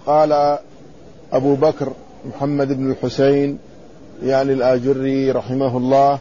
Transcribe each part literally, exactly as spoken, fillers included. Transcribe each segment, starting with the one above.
قال أبو بكر محمد بن الحسين يعني الآجري رحمه الله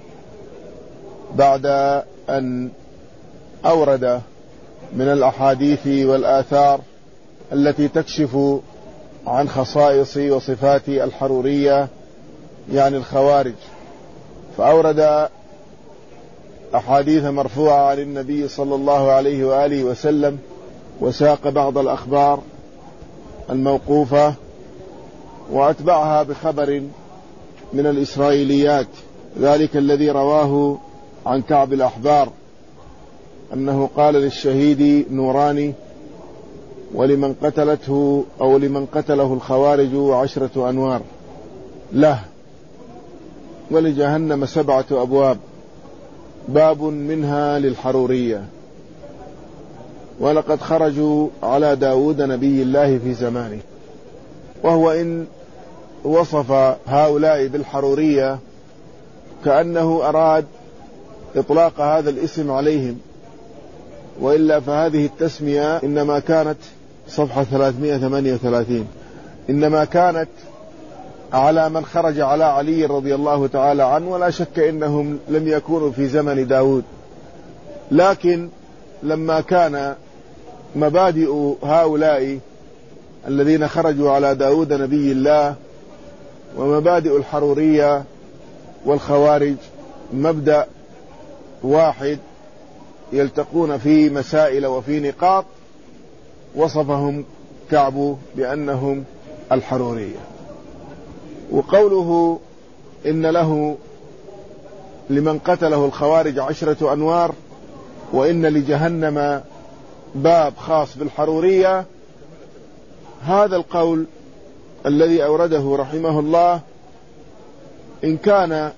بعد أن أورد من الأحاديث والآثار التي تكشف عن خصائص وصفات الحرورية يعني الخوارج، فأورد أحاديث مرفوعة عن النبي صلى الله عليه وآله وسلم، وساق بعض الأخبار الموقوفة، وأتبعها بخبر من الإسرائيليات، ذلك الذي رواه عن كعب الأحبار أنه قال للشهيد نوراني ولمن قتلته أو لمن قتله الخوارج عشرة أنوار له، ولجهنم سبعة أبواب باب منها للحرورية، ولقد خرجوا على داود نبي الله في زمانه. وهو إن وصف هؤلاء بالحرورية كأنه أراد إطلاق هذا الاسم عليهم، وإلا فهذه التسمية إنما كانت صفحة ثلاثمائة وثمانية وثلاثين إنما كانت على من خرج على علي رضي الله تعالى عنه، ولا شك إنهم لم يكونوا في زمن داود، لكن لما كان مبادئ هؤلاء الذين خرجوا على داود نبي الله ومبادئ الحرورية والخوارج مبدأ واحد يلتقون في مسائل وفي نقاط، وصفهم كعب بأنهم الحرورية. وقوله إن له لمن قتله الخوارج عشرة أنوار وإن لجهنم باب خاص بالحرورية، هذا القول الذي أورده رحمه الله إن كان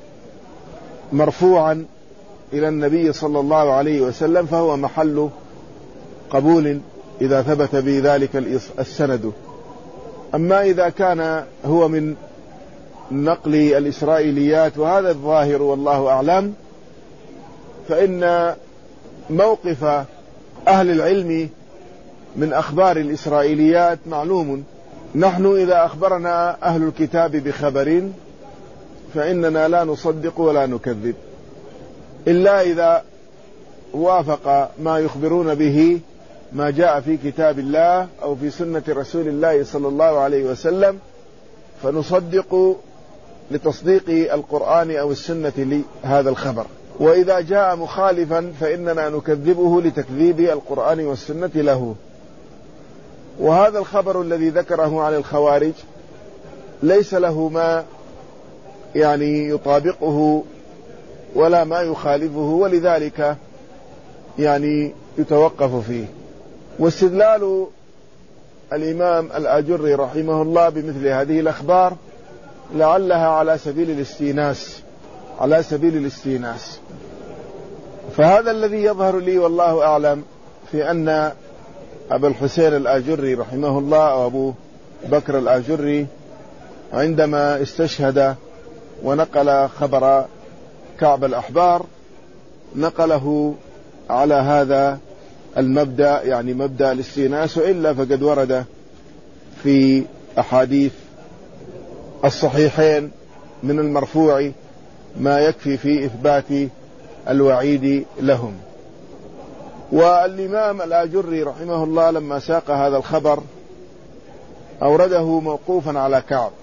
مرفوعا إلى النبي صلى الله عليه وسلم فهو محل قبول إذا ثبت بذلك السند. أما إذا كان هو من نقل الإسرائيليات وهذا الظاهر والله أعلم، فإن موقف أهل العلم من أخبار الإسرائيليات معلوم. نحن إذا أخبرنا أهل الكتاب بخبر فإننا لا نصدق ولا نكذب إلا إذا وافق ما يخبرون به ما جاء في كتاب الله أو في سنة رسول الله صلى الله عليه وسلم، فنصدق لتصديق القرآن أو السنة لهذا الخبر. وإذا جاء مخالفا فإننا نكذبه لتكذيب القرآن والسنة له. وهذا الخبر الذي ذكره عن الخوارج ليس له ما يعني يطابقه ولا ما يخالفه، ولذلك يعني يتوقف فيه. واستدلال الإمام الآجري رحمه الله بمثل هذه الأخبار لعلها على سبيل الاستئناس على سبيل الاستئناس فهذا الذي يظهر لي والله أعلم في أن أبا الحسين الآجري رحمه الله أو أبو بكر الآجري عندما استشهد ونقل خبر كعب الأحبار نقله على هذا المبدأ، يعني مبدأ الاستئناس، وإلا فقد ورد في أحاديث الصحيحين من المرفوع ما يكفي في إثبات الوعيد لهم. والإمام الآجري رحمه الله لما ساق هذا الخبر أورده موقوفا على كعب،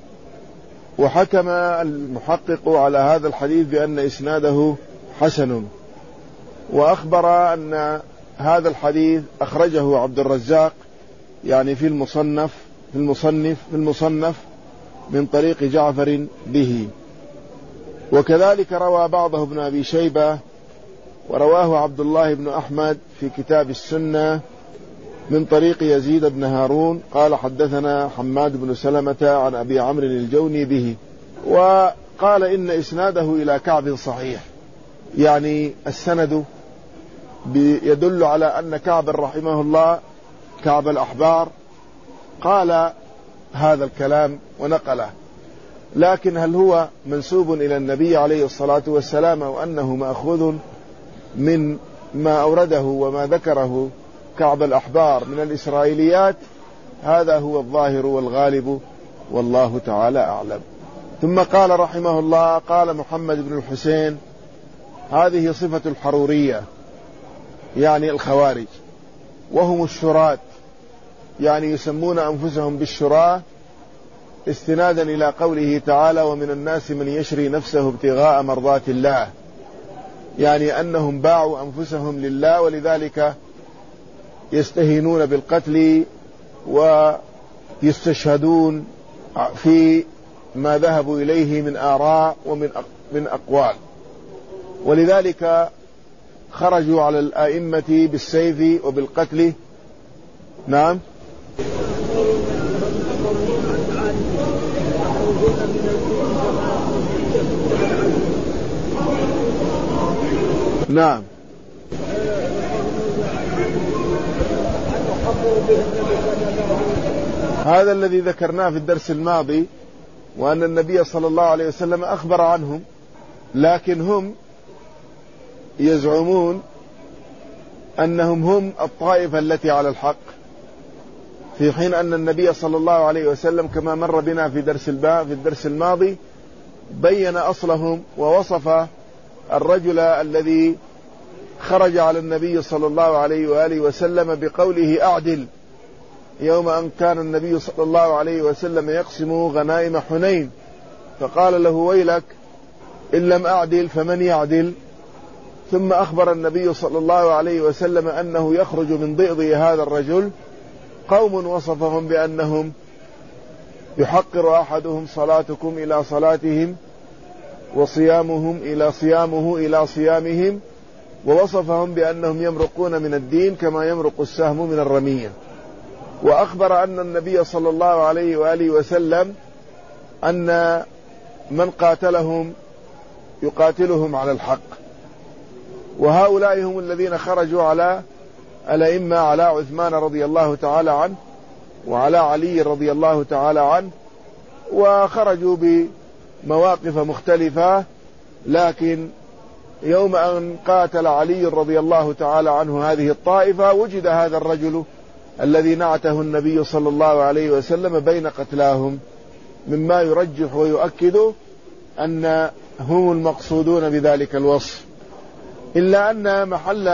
وحكم المحقق على هذا الحديث بأن إسناده حسن، وأخبر أن هذا الحديث أخرجه عبد الرزاق يعني في المصنف في المصنف في المصنف من طريق جعفر به، وكذلك روى بعضه ابن أبي شيبة، ورواه عبد الله بن أحمد في كتاب السنة من طريق يزيد بن هارون قال حدثنا حماد بن سلمة عن أبي عمرو الجوني به، وقال إن إسناده إلى كعب صحيح، يعني السند يدل على أن كعب رحمه الله كعب الأحبار قال هذا الكلام ونقله، لكن هل هو منسوب إلى النبي عليه الصلاة والسلام أو أنه مأخوذ من ما أورده وما ذكره كعب الأحبار من الإسرائيليات؟ هذا هو الظاهر والغالب والله تعالى أعلم. ثم قال رحمه الله: قال محمد بن الحسين: هذه صفة الحرورية يعني الخوارج، وهم الشراة، يعني يسمون أنفسهم بالشراة استنادا إلى قوله تعالى: ومن الناس من يشري نفسه ابتغاء مرضات الله، يعني أنهم باعوا أنفسهم لله، ولذلك يستهينون بالقتل ويستشهدون في ما ذهبوا إليه من آراء ومن من أقوال، ولذلك خرجوا على الآئمة بالسيف وبالقتل. نعم. نعم. هذا الذي ذكرناه في الدرس الماضي، وأن النبي صلى الله عليه وسلم أخبر عنهم، لكن هم يزعمون أنهم هم الطائفة التي على الحق، في حين أن النبي صلى الله عليه وسلم كما مر بنا في درس الباب في الدرس الماضي بين أصلهم، ووصف الرجل الذي خرج على النبي صلى الله عليه وآله وسلم بقوله: أعدل، يوم أن كان النبي صلى الله عليه وسلم يقسم غنائم حنين، فقال له: ويلك إن لم أعدل فمن يعدل؟ ثم أخبر النبي صلى الله عليه وسلم أنه يخرج من ضئض هذا الرجل قوم وصفهم بأنهم يحقر أحدهم صلاتكم إلى صلاتهم وصيامهم إلى صيامه إلى صيامهم، ووصفهم بأنهم يمرقون من الدين كما يمرق السهم من الرمية. وأخبر أن النبي صلى الله عليه وآله وسلم أن من قاتلهم يقاتلهم على الحق. وهؤلاء هم الذين خرجوا على الأئمة، على عثمان رضي الله تعالى عنه وعلى علي رضي الله تعالى عنه، وخرجوا بمواقف مختلفة، لكن يوم أن قاتل علي رضي الله تعالى عنه هذه الطائفة وجد هذا الرجل الذي نعته النبي صلى الله عليه وسلم بين قتلاهم، مما يرجح ويؤكد أن هم المقصودون بذلك الوصف. إلا أن محل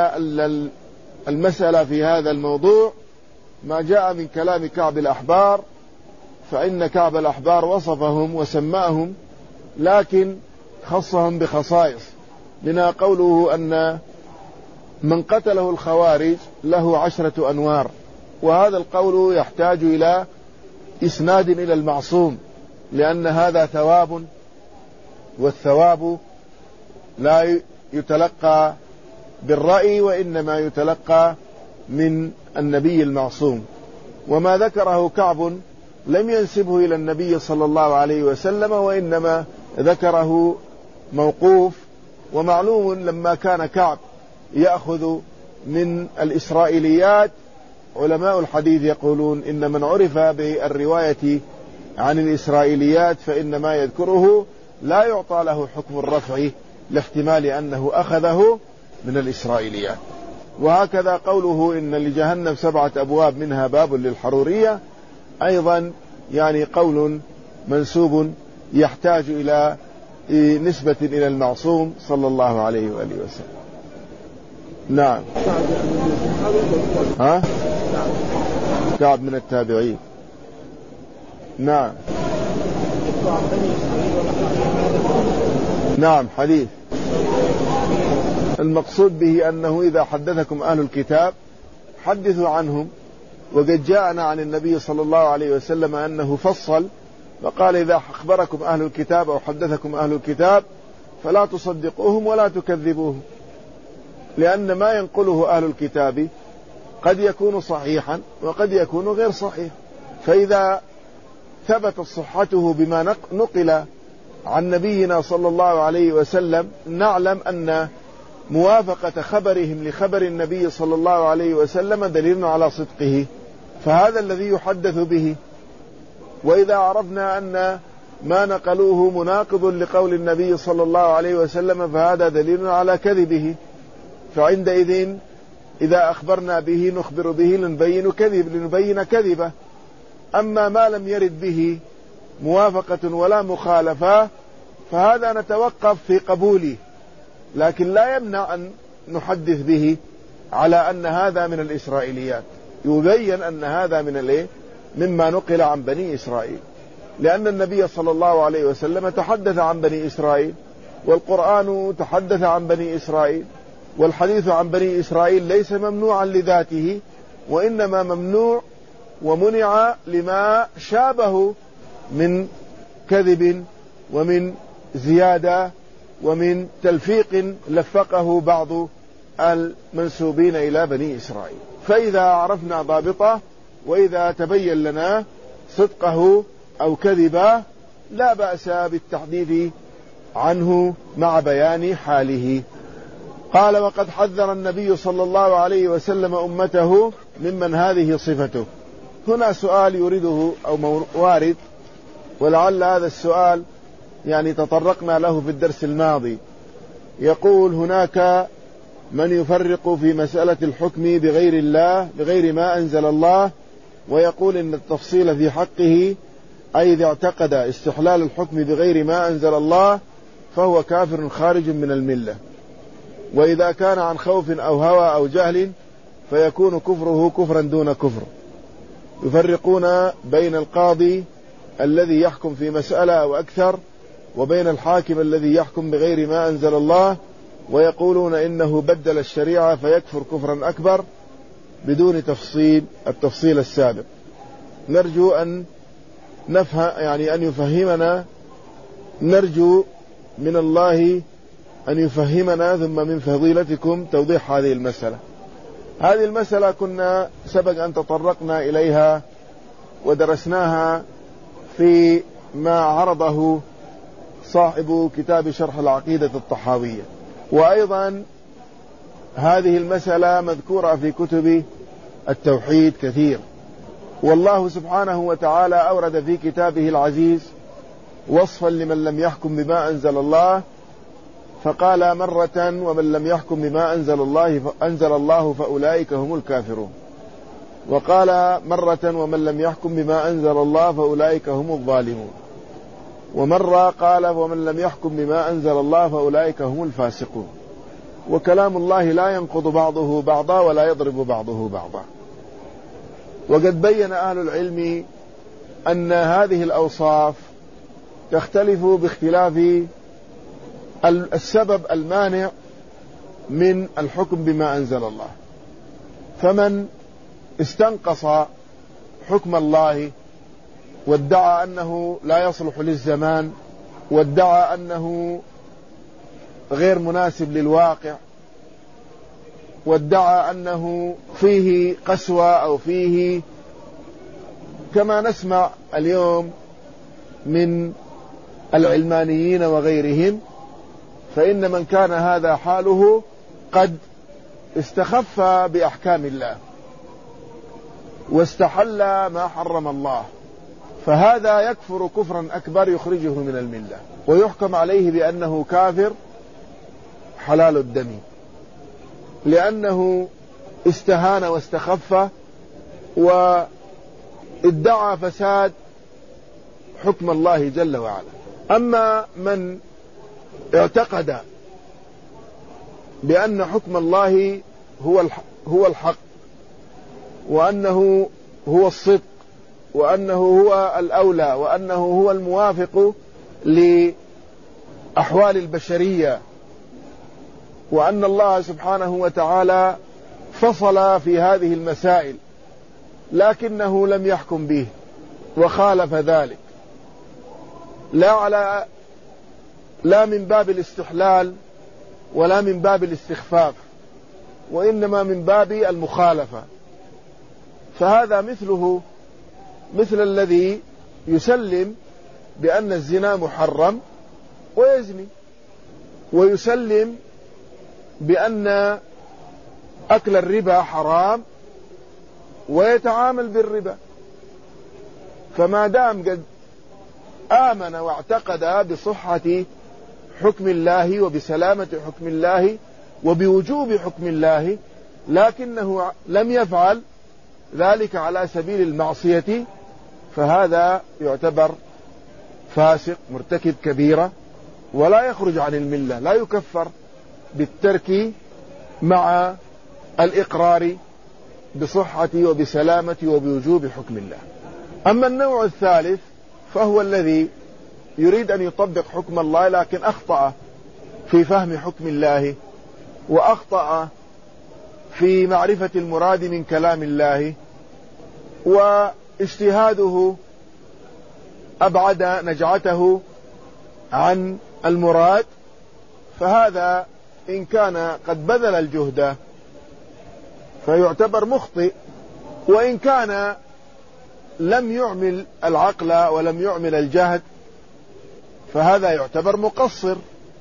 المسألة في هذا الموضوع ما جاء من كلام كعب الأحبار، فإن كعب الأحبار وصفهم وسماهم، لكن خصهم بخصائص، منها قوله أن من قتله الخوارج له عشرة أنوار، وهذا القول يحتاج إلى إسناد إلى المعصوم، لأن هذا ثواب، والثواب لا يتلقى بالرأي وإنما يتلقى من النبي المعصوم. وما ذكره كعب لم ينسبه إلى النبي صلى الله عليه وسلم، وإنما ذكره موقوف. ومعلوم لما كان كعب يأخذ من الإسرائيليات، علماء الحديث يقولون إن من عرف بالرواية عن الإسرائيليات فإن ما يذكره لا يعطى له حكم الرفع، لاحتمال أنه أخذه من الإسرائيليات. وهكذا قوله إن لجهنم سبعة أبواب منها باب للحرورية، أيضا يعني قول منسوب يحتاج إلى نسبة إلى المعصوم صلى الله عليه وآله وسلم. نعم. ها؟ كعب من التابعين. نعم. نعم. حديث المقصود به أنه إذا حدثكم أهل الكتاب حدثوا عنهم، وقد جاءنا عن النبي صلى الله عليه وسلم أنه فصل فقال: إذا أخبركم أهل الكتاب أو حدثكم أهل الكتاب فلا تصدقوهم ولا تكذبوهم، لأن ما ينقله أهل الكتاب قد يكون صحيحا وقد يكون غير صحيح، فإذا ثبت صحته بما نقل عن نبينا صلى الله عليه وسلم نعلم أن موافقة خبرهم لخبر النبي صلى الله عليه وسلم دليل على صدقه، فهذا الذي يحدث به. وإذا عرفنا أن ما نقلوه مناقض لقول النبي صلى الله عليه وسلم فهذا دليل على كذبه، فعندئذ إذا أخبرنا به نخبر به لنبين كذب لنبين كذبه، أما ما لم يرد به موافقة ولا مخالفة فهذا نتوقف في قبوله، لكن لا يمنع أن نحدث به على أن هذا من الإسرائيليات، يبين أن هذا من الإيه؟ مما نقل عن بني إسرائيل، لأن النبي صلى الله عليه وسلم تحدث عن بني إسرائيل، والقرآن تحدث عن بني إسرائيل، والحديث عن بني إسرائيل ليس ممنوعا لذاته، وإنما ممنوع ومنع لما شابه من كذب ومن زيادة ومن تلفيق لفقه بعض المنسوبين إلى بني إسرائيل. فإذا عرفنا ضابطه وإذا تبين لنا صدقه أو كذبه لا بأس بالتحديث عنه مع بيان حاله. قال: وقد حذر النبي صلى الله عليه وسلم أمته ممن هذه صفته. هنا سؤال يريده أو وارد، ولعل هذا السؤال يعني تطرقنا له في الدرس الماضي. يقول: هناك من يفرق في مسألة الحكم بغير الله بغير ما أنزل الله، ويقول إن التفصيل في حقه أي إذا اعتقد استحلال الحكم بغير ما أنزل الله فهو كافر خارج من الملة، وإذا كان عن خوف أو هوى أو جهل فيكون كفره كفرا دون كفر. يفرقون بين القاضي الذي يحكم في مسألة أو أكثر وبين الحاكم الذي يحكم بغير ما أنزل الله، ويقولون إنه بدل الشريعة فيكفر كفرا أكبر بدون تفصيل التفصيل السابق. نرجو أن نفهم يعني أن يفهمنا نرجو من الله أن يفهمنا ثم من فضيلتكم توضيح هذه المسألة. هذه المسألة كنا سبق أن تطرقنا إليها ودرسناها في ما عرضه صاحب كتاب شرح العقيدة الطحاوية، وأيضا هذه المسألة مذكورة في كتب التوحيد كثير. والله سبحانه وتعالى أورد في كتابه العزيز وصفا لمن لم يحكم بما أنزل الله، فقال مرة: ومن لم يحكم بما أنزل الله أنزل الله فأولئك هم الكافرون. وقال مرة: ومن لم يحكم بما أنزل الله فأولئك هم الظالمون. ومرة قال: ومن لم يحكم بما أنزل الله فأولئك هم الفاسقون. وكلام الله لا ينقض بعضه بعضا ولا يضرب بعضه بعضا. وقد بين أهل العلم أن هذه الأوصاف تختلف باختلاف السبب المانع من الحكم بما أنزل الله. فمن استنقص حكم الله وادعى أنه لا يصلح للزمان وادعى أنه غير مناسب للواقع وادعى أنه فيه قسوة أو فيه كما نسمع اليوم من العلمانيين وغيرهم، فإن من كان هذا حاله قد استخف بأحكام الله واستحل ما حرم الله، فهذا يكفر كفرا أكبر يخرجه من الملة ويحكم عليه بأنه كافر حلال الدم، لأنه استهان واستخف وادعى فساد حكم الله جل وعلا. أما من اعتقد بأن حكم الله هو هو الحق وأنه هو الصدق وأنه هو الأولى وأنه هو الموافق لأحوال البشرية، وأن الله سبحانه وتعالى فصل في هذه المسائل لكنه لم يحكم به وخالف ذلك، لا على لا من باب الاستحلال ولا من باب الاستخفاف، وإنما من باب المخالفة، فهذا مثله مثل الذي يسلم بأن الزنا محرم ويزني، ويسلم بأن أكل الربا حرام ويتعامل بالربا. فما دام قد آمن واعتقد بصحة حكم الله وبسلامة حكم الله وبوجوب حكم الله، لكنه لم يفعل ذلك على سبيل المعصية، فهذا يعتبر فاسق مرتكب كبيرة ولا يخرج عن الملة، لا يكفر بالترك مع الإقرار بصحة وبسلامة وبوجوب حكم الله. أما النوع الثالث فهو الذي يريد أن يطبق حكم الله لكن أخطأ في فهم حكم الله، وأخطأ في معرفة المراد من كلام الله، واجتهاده أبعد نجعته عن المراد، فهذا إن كان قد بذل الجهد فيعتبر مخطئ، وإن كان لم يعمل العقل ولم يعمل الجهد فهذا يعتبر مقصر.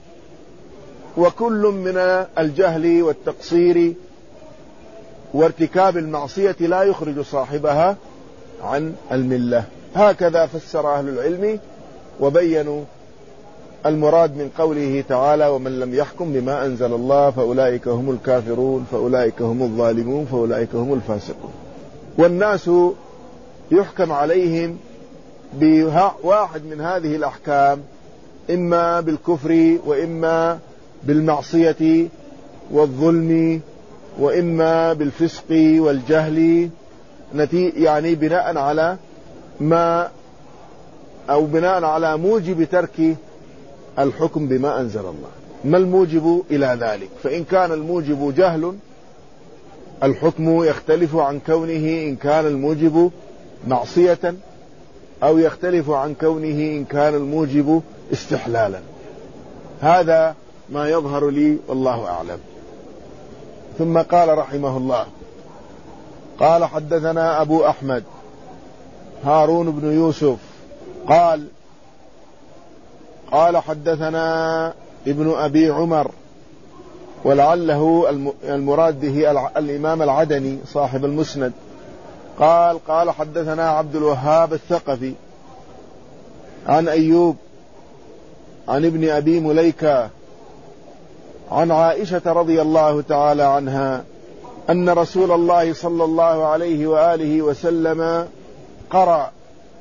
وكل من الجهل والتقصير وارتكاب المعصية لا يخرج صاحبها عن الملة. هكذا فسر أهل العلم وبينوا المراد من قوله تعالى: ومن لم يحكم بما أنزل الله فأولئك هم الكافرون فأولئك هم الظالمون فأولئك هم الفاسقون. والناس يحكم عليهم بواحد من هذه الأحكام، إما بالكفر وإما بالمعصية والظلم وإما بالفسق والجهل، يعني بناء على ما أو بناء على موجب ترك الحكم بما أنزل الله. ما الموجب إلى ذلك؟ فإن كان الموجب جهل الحكم يختلف عن كونه إن كان الموجب معصية، أو يختلف عن كونه إن كان الموجب استحلالا. هذا ما يظهر لي والله أعلم. ثم قال رحمه الله: قال حدثنا أبو أحمد هارون بن يوسف قال قال حدثنا ابن أبي عمر، ولعله المراد به الإمام العدني صاحب المسند. قال قال حدثنا عبد الوهاب الثقفي عن أيوب عن ابن أبي مليكة عن عائشة رضي الله تعالى عنها أن رسول الله صلى الله عليه وآله وسلم قرأ: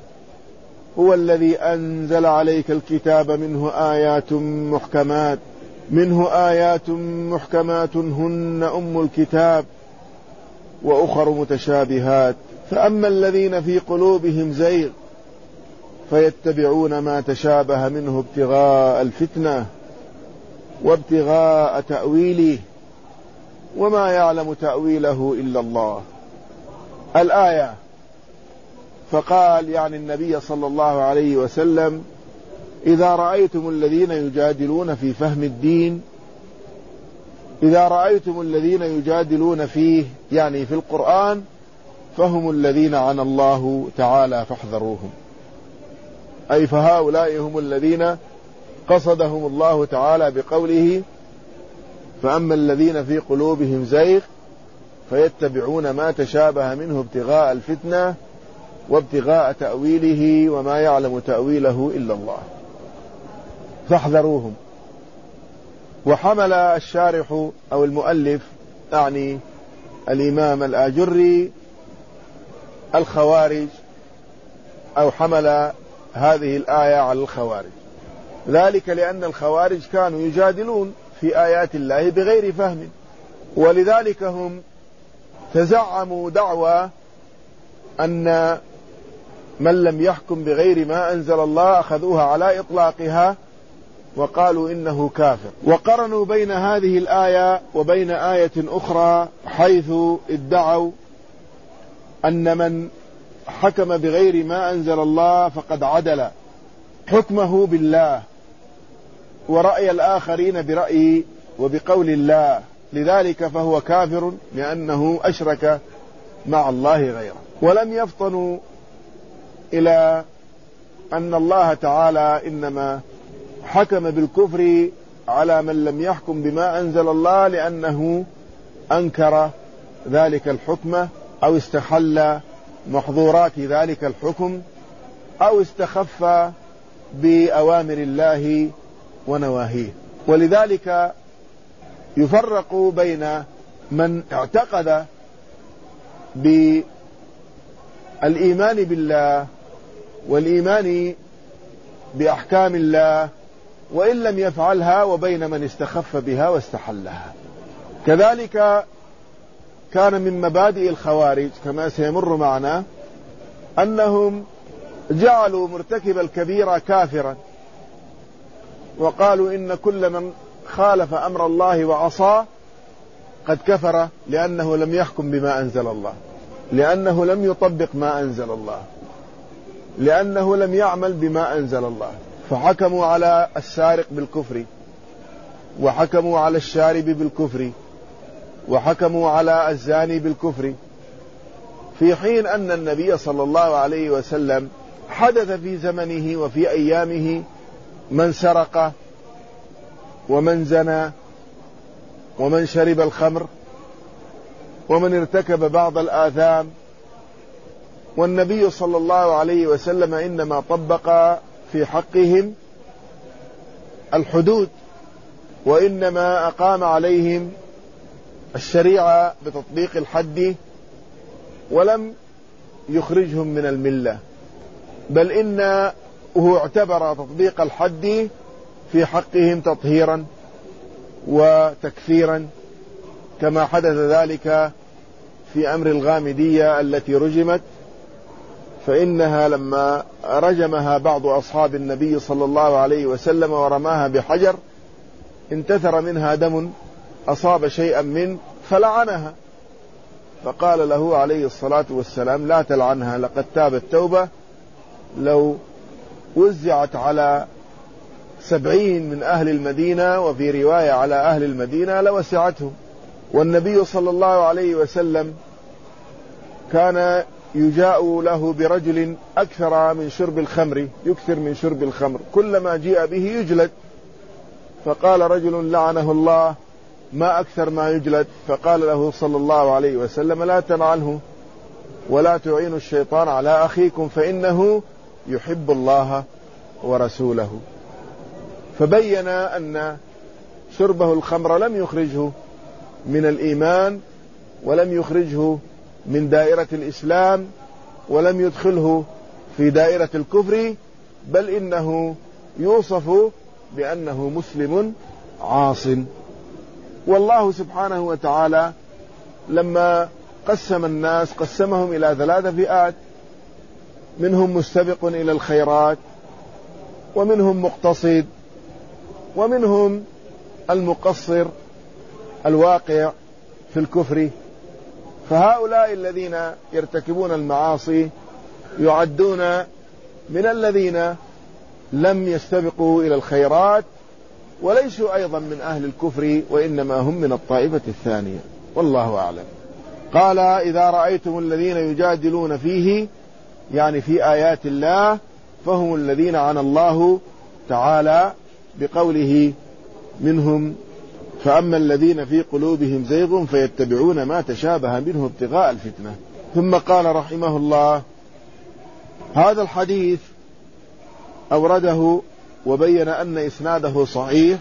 هو الذي أنزل عليك الكتاب منه آيات محكمات منه آيات محكمات هن أم الكتاب وأخر متشابهات، فأما الذين في قلوبهم زيغ فيتبعون ما تشابه منه ابتغاء الفتنة وابتغاء تأويله وما يعلم تأويله إلا الله. الآية. فقال يعني النبي صلى الله عليه وسلم: إذا رأيتم الذين يجادلون في فهم الدين إذا رأيتم الذين يجادلون فيه يعني في القرآن فهم الذين عنى الله تعالى فاحذروهم، أي فهؤلاء هم الذين قصدهم الله تعالى بقوله: فأما الذين في قلوبهم زيغ فيتبعون ما تشابه منه ابتغاء الفتنة وابتغاء تأويله وما يعلم تأويله إلا الله فاحذروهم. وحمل الشارح أو المؤلف يعني الإمام الآجري الخوارج، أو حمل هذه الآية على الخوارج، ذلك لأن الخوارج كانوا يجادلون في آيات الله بغير فهم، ولذلك هم تزعموا دعوى أن من لم يحكم بغير ما أنزل الله أخذوها على إطلاقها وقالوا إنه كافر. وقرنوا بين هذه الآية وبين آية أخرى حيث ادعوا أن من حكم بغير ما أنزل الله فقد عدل حكمه بالله ورأي الآخرين برأي وبقول الله، لذلك فهو كافر لأنه أشرك مع الله غيره. ولم يفطنوا إلى أن الله تعالى إنما حكم بالكفر على من لم يحكم بما أنزل الله لأنه أنكر ذلك الحكم أو استحل محظورات ذلك الحكم أو استخف بأوامر الله ونواهيه. ولذلك يفرق بين من اعتقد بالإيمان بالله والإيمان بأحكام الله وإن لم يفعلها، وبين من استخف بها واستحلها. كذلك كان من مبادئ الخوارج كما سيمر معنا أنهم جعلوا مرتكب الكبيرة كافرا، وقالوا إن كل من خالف أمر الله وعصاه قد كفر، لأنه لم يحكم بما أنزل الله، لأنه لم يطبق ما أنزل الله، لأنه لم يعمل بما أنزل الله. فحكموا على السارق بالكفر، وحكموا على الشارب بالكفر، وحكموا على الزاني بالكفر، في حين أن النبي صلى الله عليه وسلم حدث في زمنه وفي أيامه من سرق ومن زنى ومن شرب الخمر ومن ارتكب بعض الآثام، والنبي صلى الله عليه وسلم إنما طبق في حقهم الحدود، وإنما أقام عليهم الشريعة بتطبيق الحد، ولم يخرجهم من الملة، بل إنه اعتبر تطبيق الحد في حقهم تطهيرا وتكفيرا، كما حدث ذلك في أمر الغامدية التي رجمت، فإنها لما رجمها بعض أصحاب النبي صلى الله عليه وسلم ورماها بحجر انتثر منها دم أصاب شيئا من فلعنها، فقال له عليه الصلاة والسلام لا تلعنها، لقد تابت توبة لو وزعت على سبعين من أهل المدينة، وفي رواية على أهل المدينة لوسعتهم. والنبي صلى الله عليه وسلم كان يجاء له برجل أكثر من شرب الخمر، يكثر من شرب الخمر، كلما جيء به يجلد، فقال رجل لعنه الله ما أكثر ما يجلد، فقال له صلى الله عليه وسلم لا تلعنه ولا تعينوا الشيطان على أخيكم فإنه يحب الله ورسوله. فبين أن شربه الخمر لم يخرجه من الإيمان، ولم يخرجه من دائرة الإسلام، ولم يدخله في دائرة الكفر، بل إنه يوصف بأنه مسلم عاص. والله سبحانه وتعالى لما قسم الناس قسمهم إلى ثلاثة فئات، منهم مستبق إلى الخيرات، ومنهم مقتصد، ومنهم المقصر الواقع في الكفر. فهؤلاء الذين يرتكبون المعاصي يعدون من الذين لم يستبقوا إلى الخيرات، وليسوا أيضا من أهل الكفر، وإنما هم من الطائفة الثانية، والله أعلم. قال إذا رأيتم الذين يجادلون فيه، يعني في آيات الله، فهم الذين عنى الله تعالى بقوله منهم فأما الذين في قلوبهم زيغ فيتبعون ما تشابه منه ابتغاء الفتنة. ثم قال رحمه الله هذا الحديث أورده وبين أن إسناده صحيح،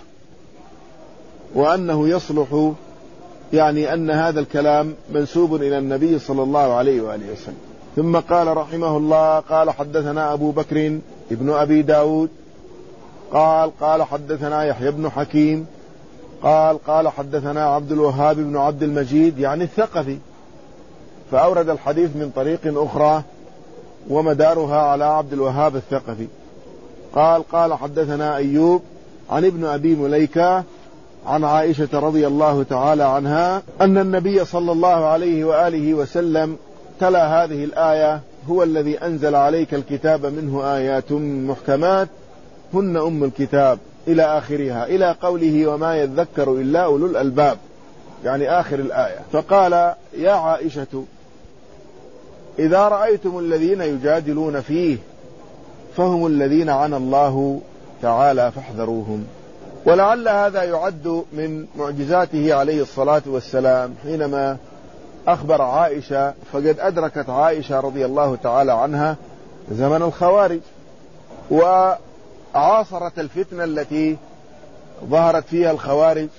وأنه يصلح، يعني أن هذا الكلام منسوب إلى النبي صلى الله عليه وآله وسلم. ثم قال رحمه الله قال حدثنا أبو بكر ابن أبي داود قال قال حدثنا يحيى بن حكيم قال قال حدثنا عبد الوهاب بن عبد المجيد يعني الثقفي، فأورد الحديث من طريق أخرى ومدارها على عبد الوهاب الثقفي. قال قال حدثنا أيوب عن ابن أبي مليكة عن عائشة رضي الله تعالى عنها أن النبي صلى الله عليه وآله وسلم تلا هذه الآية هو الذي أنزل عليك الكتاب منه آيات محكمات هن أم الكتاب إلى آخرها، إلى قوله وما يذكر إلا أولو الألباب، يعني آخر الآية. فقال يا عائشة إذا رأيتم الذين يجادلون فيه فهم الذين عنى الله تعالى فاحذروهم. ولعل هذا يعد من معجزاته عليه الصلاة والسلام حينما أخبر عائشة، فقد أدركت عائشة رضي الله تعالى عنها زمن الخوارج، وعاصرت الفتنة التي ظهرت فيها الخوارج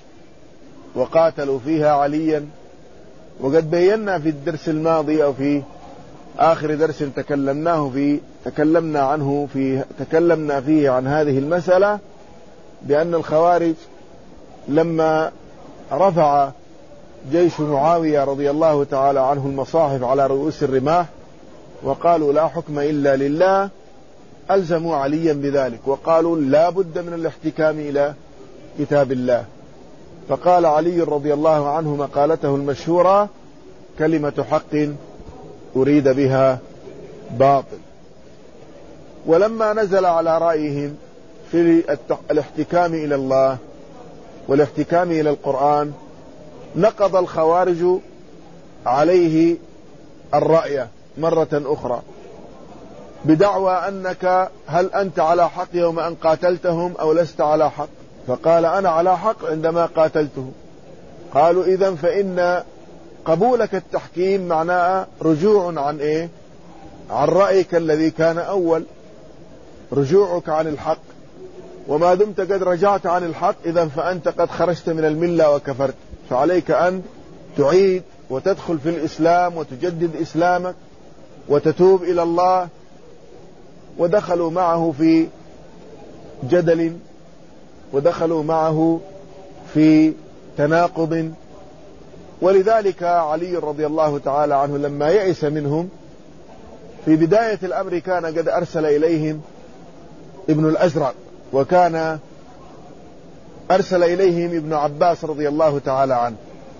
وقاتلوا فيها عليا. وقد بينا في الدرس الماضي أو في آخر درس تكلمناه في تكلمنا عنه في تكلمنا فيه عن هذه المسألة، بأن الخوارج لما رفع جيش معاوية رضي الله تعالى عنه المصاحف على رؤوس الرماح وقالوا لا حكم إلا لله، ألزموا عليا بذلك وقالوا لا بد من الاحتكام إلى كتاب الله. فقال علي رضي الله عنه مقالته المشهورة: كلمة حق أريد بها باطل. ولما نزل على رأيهم في الاحتكام إلى الله والاحتكام إلى القرآن، نقض الخوارج عليه الرأي مرة أخرى بدعوى أنك هل أنت على حق يوم أن قاتلتهم أو لست على حق؟ فقال أنا على حق عندما قاتلتهم. قالوا إذن فإن قبولك التحكيم معناه رجوع عن إيه؟ عن رأيك الذي كان أول، رجوعك عن الحق، وما دمت قد رجعت عن الحق إذن فأنت قد خرجت من الملة وكفرت، فعليك أن تعيد وتدخل في الإسلام وتجدد إسلامك وتتوب إلى الله. ودخلوا معه في جدل ودخلوا معه في تناقض. ولذلك علي رضي الله تعالى عنه لما يئس منهم في بداية الأمر كان قد أرسل إليهم ابن الأزرق، وكان أرسل إليهم ابن عباس رضي الله تعالى عنه،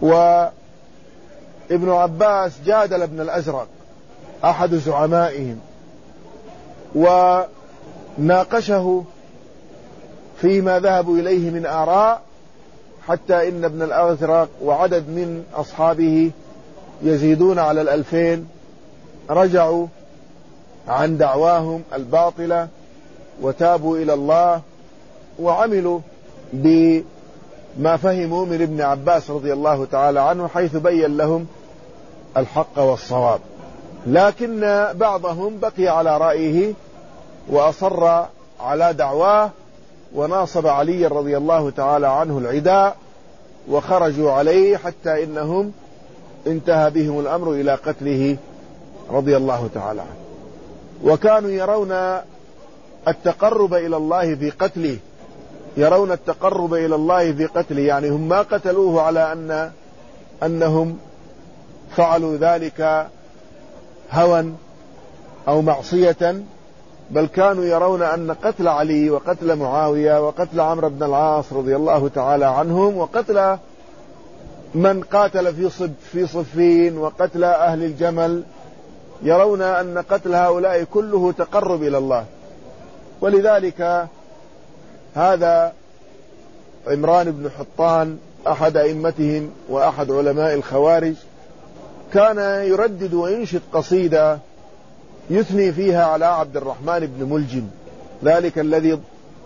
وابن عباس جادل ابن الأزرق أحد زعمائهم وناقشه فيما ذهبوا إليه من آراء، حتى إن ابن الأزرق وعدد من أصحابه يزيدون على الألفين رجعوا عن دعواهم الباطلة وتابوا إلى الله وعملوا بما فهموا من ابن عباس رضي الله تعالى عنه، حيث بين لهم الحق والصواب. لكن بعضهم بقي على رأيه وأصر على دعواه وناصب علي رضي الله تعالى عنه العداء، وخرجوا عليه حتى إنهم انتهى بهم الأمر إلى قتله رضي الله تعالى عنه. وكانوا يرون التقرب إلى الله في قتله، يرون التقرب إلى الله في قتله، يعني هم ما قتلوه على أن أنهم فعلوا ذلك هوى أو معصية، بل كانوا يرون أن قتل علي وقتل معاوية وقتل عمرو بن العاص رضي الله تعالى عنهم وقتل من قاتل في صف في صفين وقتل أهل الجمل، يرون أن قتل هؤلاء كله تقرب إلى الله. ولذلك هذا عمران بن حطان أحد أئمتهم وأحد علماء الخوارج كان يردد وينشد قصيدة يثني فيها على عبد الرحمن بن ملجم، ذلك الذي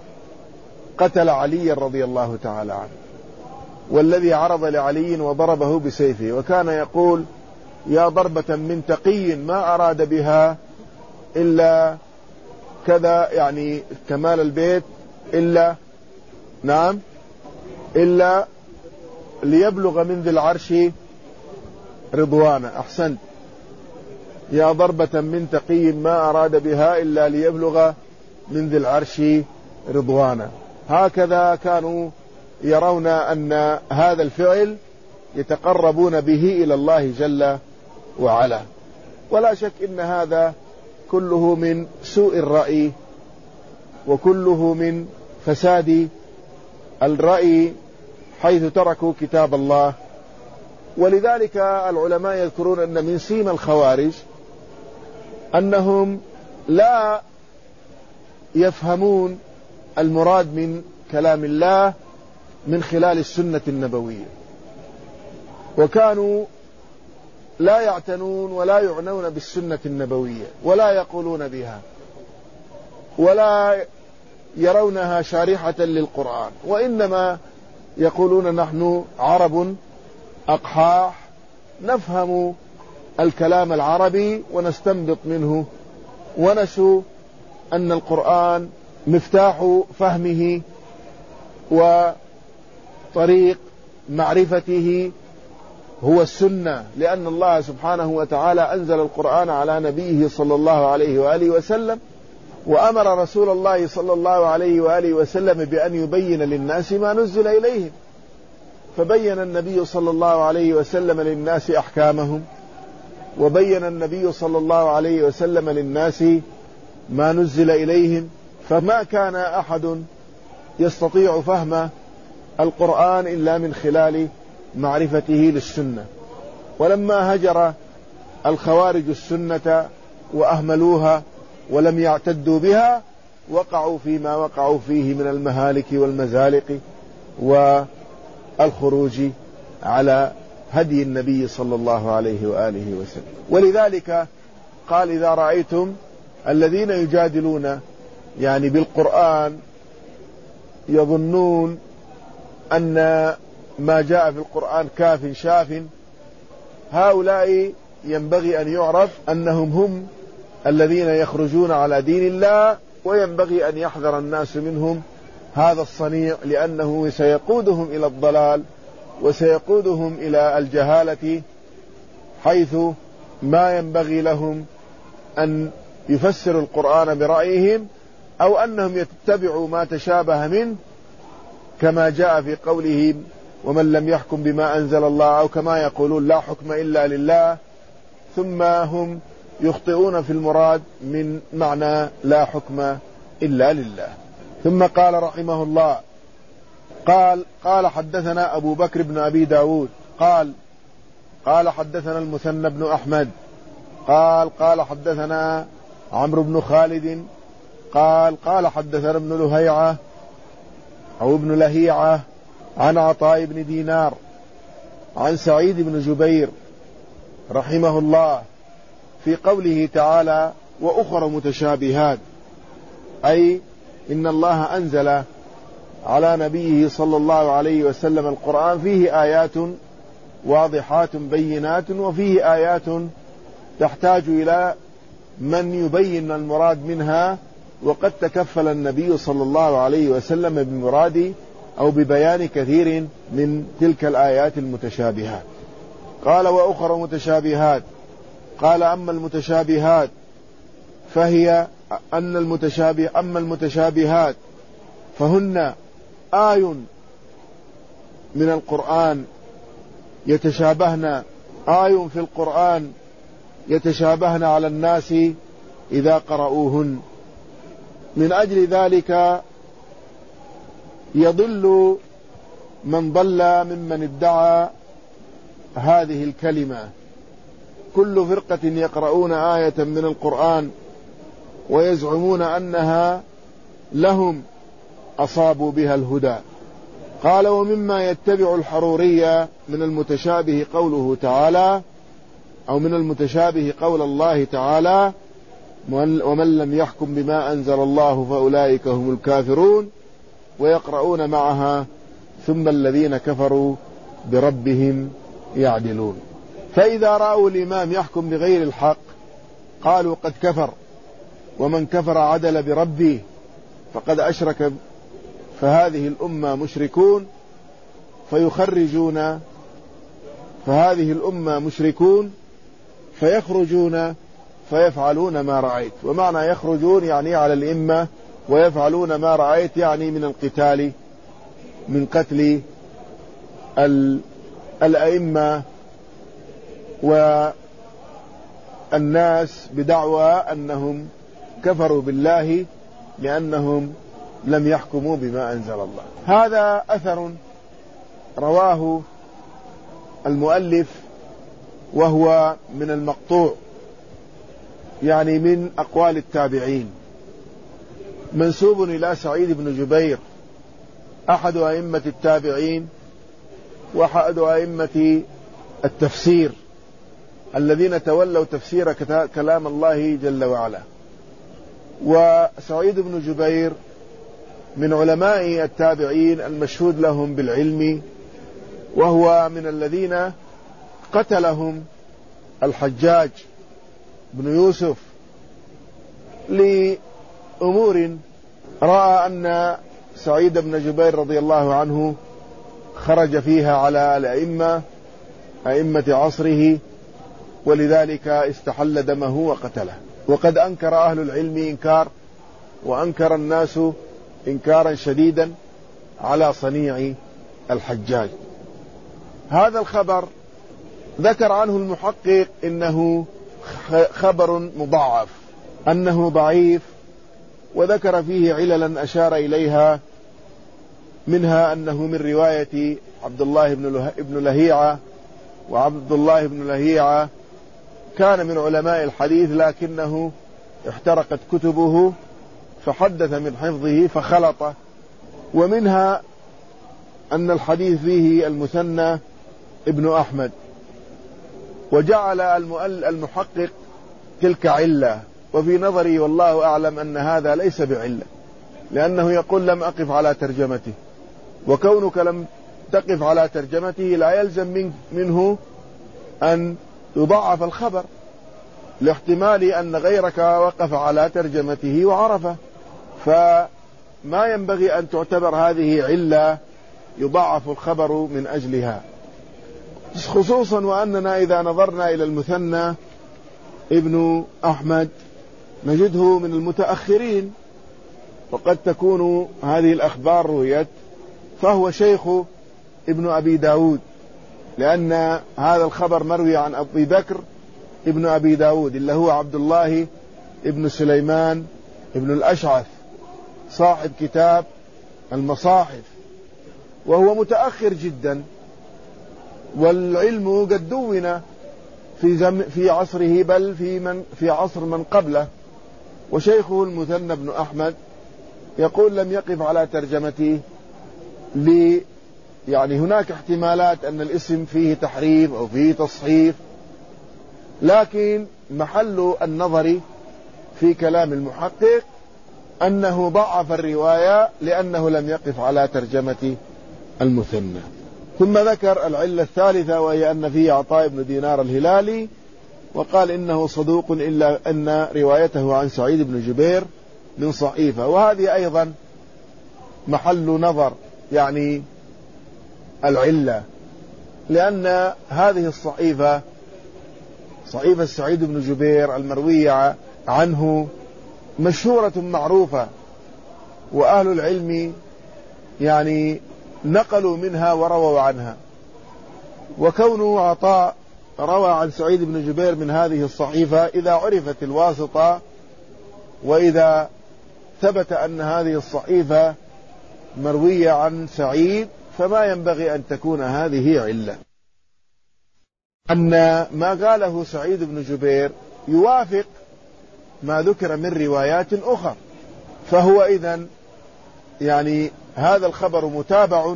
قتل علي رضي الله تعالى عنه والذي عرض لعلي وضربه بسيفه، وكان يقول: يا ضربة من تقي ما أراد بها إلا كذا، يعني كمال البيت، إلا نعم إلا ليبلغ من ذي العرش رضوانا. أحسنت. يا ضربة من تقي ما أراد بها إلا ليبلغ من ذي العرش رضوانا. هكذا كانوا يرون أن هذا الفعل يتقربون به إلى الله جل وعلا. ولا شك إن هذا كله من سوء الرأي وكله من فساد الرأي، حيث تركوا كتاب الله. ولذلك العلماء يذكرون أن من سيم الخوارج أنهم لا يفهمون المراد من كلام الله من خلال السنة النبوية، وكانوا لا يعتنون ولا يعنون بالسنة النبوية ولا يقولون بها ولا يرونها شارحة للقرآن، وإنما يقولون: نحن عرب أقحاح نفهم الكلام العربي ونستنبط منه، ونسوا أن القرآن مفتاح فهمه وطريق معرفته هو السنة، لأن الله سبحانه وتعالى أنزل القرآن على نبيه صلى الله عليه وآله وسلم، وأمر رسول الله صلى الله عليه وآله وسلم بأن يبين للناس ما نزل إليهم، فبين النبي صلى الله عليه وسلم للناس أحكامهم، وبين النبي صلى الله عليه وسلم للناس ما نزل إليهم، فما كان أحد يستطيع فهم القرآن إلا من خلال معرفته للسنة. ولما هجر الخوارج السنة وأهملوها ولم يعتدوا بها، وقعوا فيما وقعوا فيه من المهالك والمزالق والخروج على هدي النبي صلى الله عليه وآله وسلم. ولذلك قال: إذا رأيتم الذين يجادلون يعني بالقرآن يظنون أن ما جاء في القرآن كاف شاف، هؤلاء ينبغي أن يعرف أنهم هم الذين يخرجون على دين الله، وينبغي أن يحذر الناس منهم هذا الصنيع، لأنه سيقودهم إلى الضلال وسيقودهم إلى الجهالة، حيث ما ينبغي لهم أن يفسروا القرآن برأيهم، أو أنهم يتبعوا ما تشابه منه، كما جاء في قولهم: ومن لم يحكم بما أنزل الله، أو كما يقولون: لا حكم إلا لله، ثم هم يخطئون في المراد من معنى لا حكم إلا لله. ثم قال رحمه الله: قال قال حدثنا أبو بكر بن أبي داود قال قال حدثنا المثنى بن أحمد قال قال حدثنا عمرو بن خالد قال قال حدثنا ابن لهيعة أو ابن لهيعة عن عطاء بن دينار عن سعيد بن جبير رحمه الله في قوله تعالى: وأخر متشابهات، أي إن الله أنزل على نبيه صلى الله عليه وسلم القرآن فيه آيات واضحات بينات، وفيه آيات تحتاج إلى من يبين المراد منها، وقد تكفل النبي صلى الله عليه وسلم بمراد أو ببيان كثير من تلك الآيات المتشابهات. قال: وأخر متشابهات. قال: أما المتشابهات فهي أن المتشابه أما المتشابهات فهن آي من القرآن يتشابهن آي في القرآن يتشابهن على الناس إذا قرأوهن، من أجل ذلك يضل من ضل ممن ادعى هذه الكلمة. كل فرقة يقرؤون آية من القرآن ويزعمون أنها لهم أصابوا بها الهدى. قال: ومما يتبع الحرورية من المتشابه قوله تعالى، أو من المتشابه قول الله تعالى: ومن لم يحكم بما أنزل الله فأولئك هم الكافرون، ويقرؤون معها: ثم الذين كفروا بربهم يعدلون. فإذا رأوا الإمام يحكم بغير الحق قالوا قد كفر، ومن كفر عدل بربه فقد أشرك، فهذه الأمة مشركون، فيخرجون فهذه الأمة مشركون فيخرجون فيفعلون ما رأيت. ومعنى يخرجون يعني على الإمة، ويفعلون ما رأيت يعني من القتال، من قتل الأئمة والناس بدعوى أنهم كفروا بالله لأنهم لم يحكموا بما أنزل الله. هذا أثر رواه المؤلف وهو من المقطوع، يعني من أقوال التابعين، منسوب إلى سعيد بن جبير أحد أئمة التابعين وأحد أئمة التفسير الذين تولوا تفسير كلام الله جل وعلا. وسعيد بن جبير من علماء التابعين المشهود لهم بالعلم، وهو من الذين قتلهم الحجاج بن يوسف لأمور رأى أن سعيد بن جبير رضي الله عنه خرج فيها على الأئمة، أئمة عصره، ولذلك استحل دمه وقتله. وقد أنكر أهل العلم إنكار، وأنكر الناس إنكارا شديدا على صنيع الحجاج. هذا الخبر ذكر عنه المحقق إنه خبر مضاعف، أنه ضعيف، وذكر فيه عللا أشار إليها، منها أنه من رواية عبد الله بن لهيعة، وعبد الله بن لهيعة كان من علماء الحديث لكنه احترقت كتبه فحدث من حفظه فخلط. ومنها أن الحديث فيه المثنى ابن أحمد، وجعل المحقق تلك علة، وفي نظري والله أعلم أن هذا ليس بعلة، لأنه يقول لم أقف على ترجمته، وكونك لم تقف على ترجمته لا يلزم منه أن يضعف الخبر، لاحتمال أن غيرك وقف على ترجمته وعرفه، فما ينبغي أن تعتبر هذه علة يضعف الخبر من أجلها، خصوصا وأننا إذا نظرنا إلى المثنى ابن أحمد نجده من المتأخرين، وقد تكون هذه الأخبار رويت فهو شيخ ابن أبي داود، لأن هذا الخبر مروي عن أبي بكر ابن أبي داود اللي هو عبد الله ابن سليمان ابن الأشعث صاحب كتاب المصاحف، وهو متأخر جدا، والعلم قد دون في, زم في عصره، بل في, من في عصر من قبله. وشيخه المثنى بن أحمد يقول لم يقف على ترجمته، ل يعني هناك احتمالات أن الاسم فيه تحريف أو فيه تصحيف، لكن محل النظر في كلام المحقق أنه ضعف الرواية لأنه لم يقف على ترجمة المثنى. ثم ذكر العلة الثالثة، وهي أن فيه عطاء بن دينار الهلالي، وقال إنه صدوق إلا أن روايته عن سعيد بن جبير من صحيفة، وهذه أيضا محل نظر يعني العلة، لأن هذه الصحيفة صحيفة سعيد بن جبير المروية عنه مشهورة معروفة، وأهل العلم يعني نقلوا منها ورووا عنها، وكونه عطاء روى عن سعيد بن جبير من هذه الصحيفة إذا عرفت الواسطة، وإذا ثبت أن هذه الصحيفة مروية عن سعيد، فما ينبغي أن تكون هذه علة. أن ما قاله سعيد بن جبير يوافق ما ذكر من روايات أخرى، فهو إذن يعني هذا الخبر متابع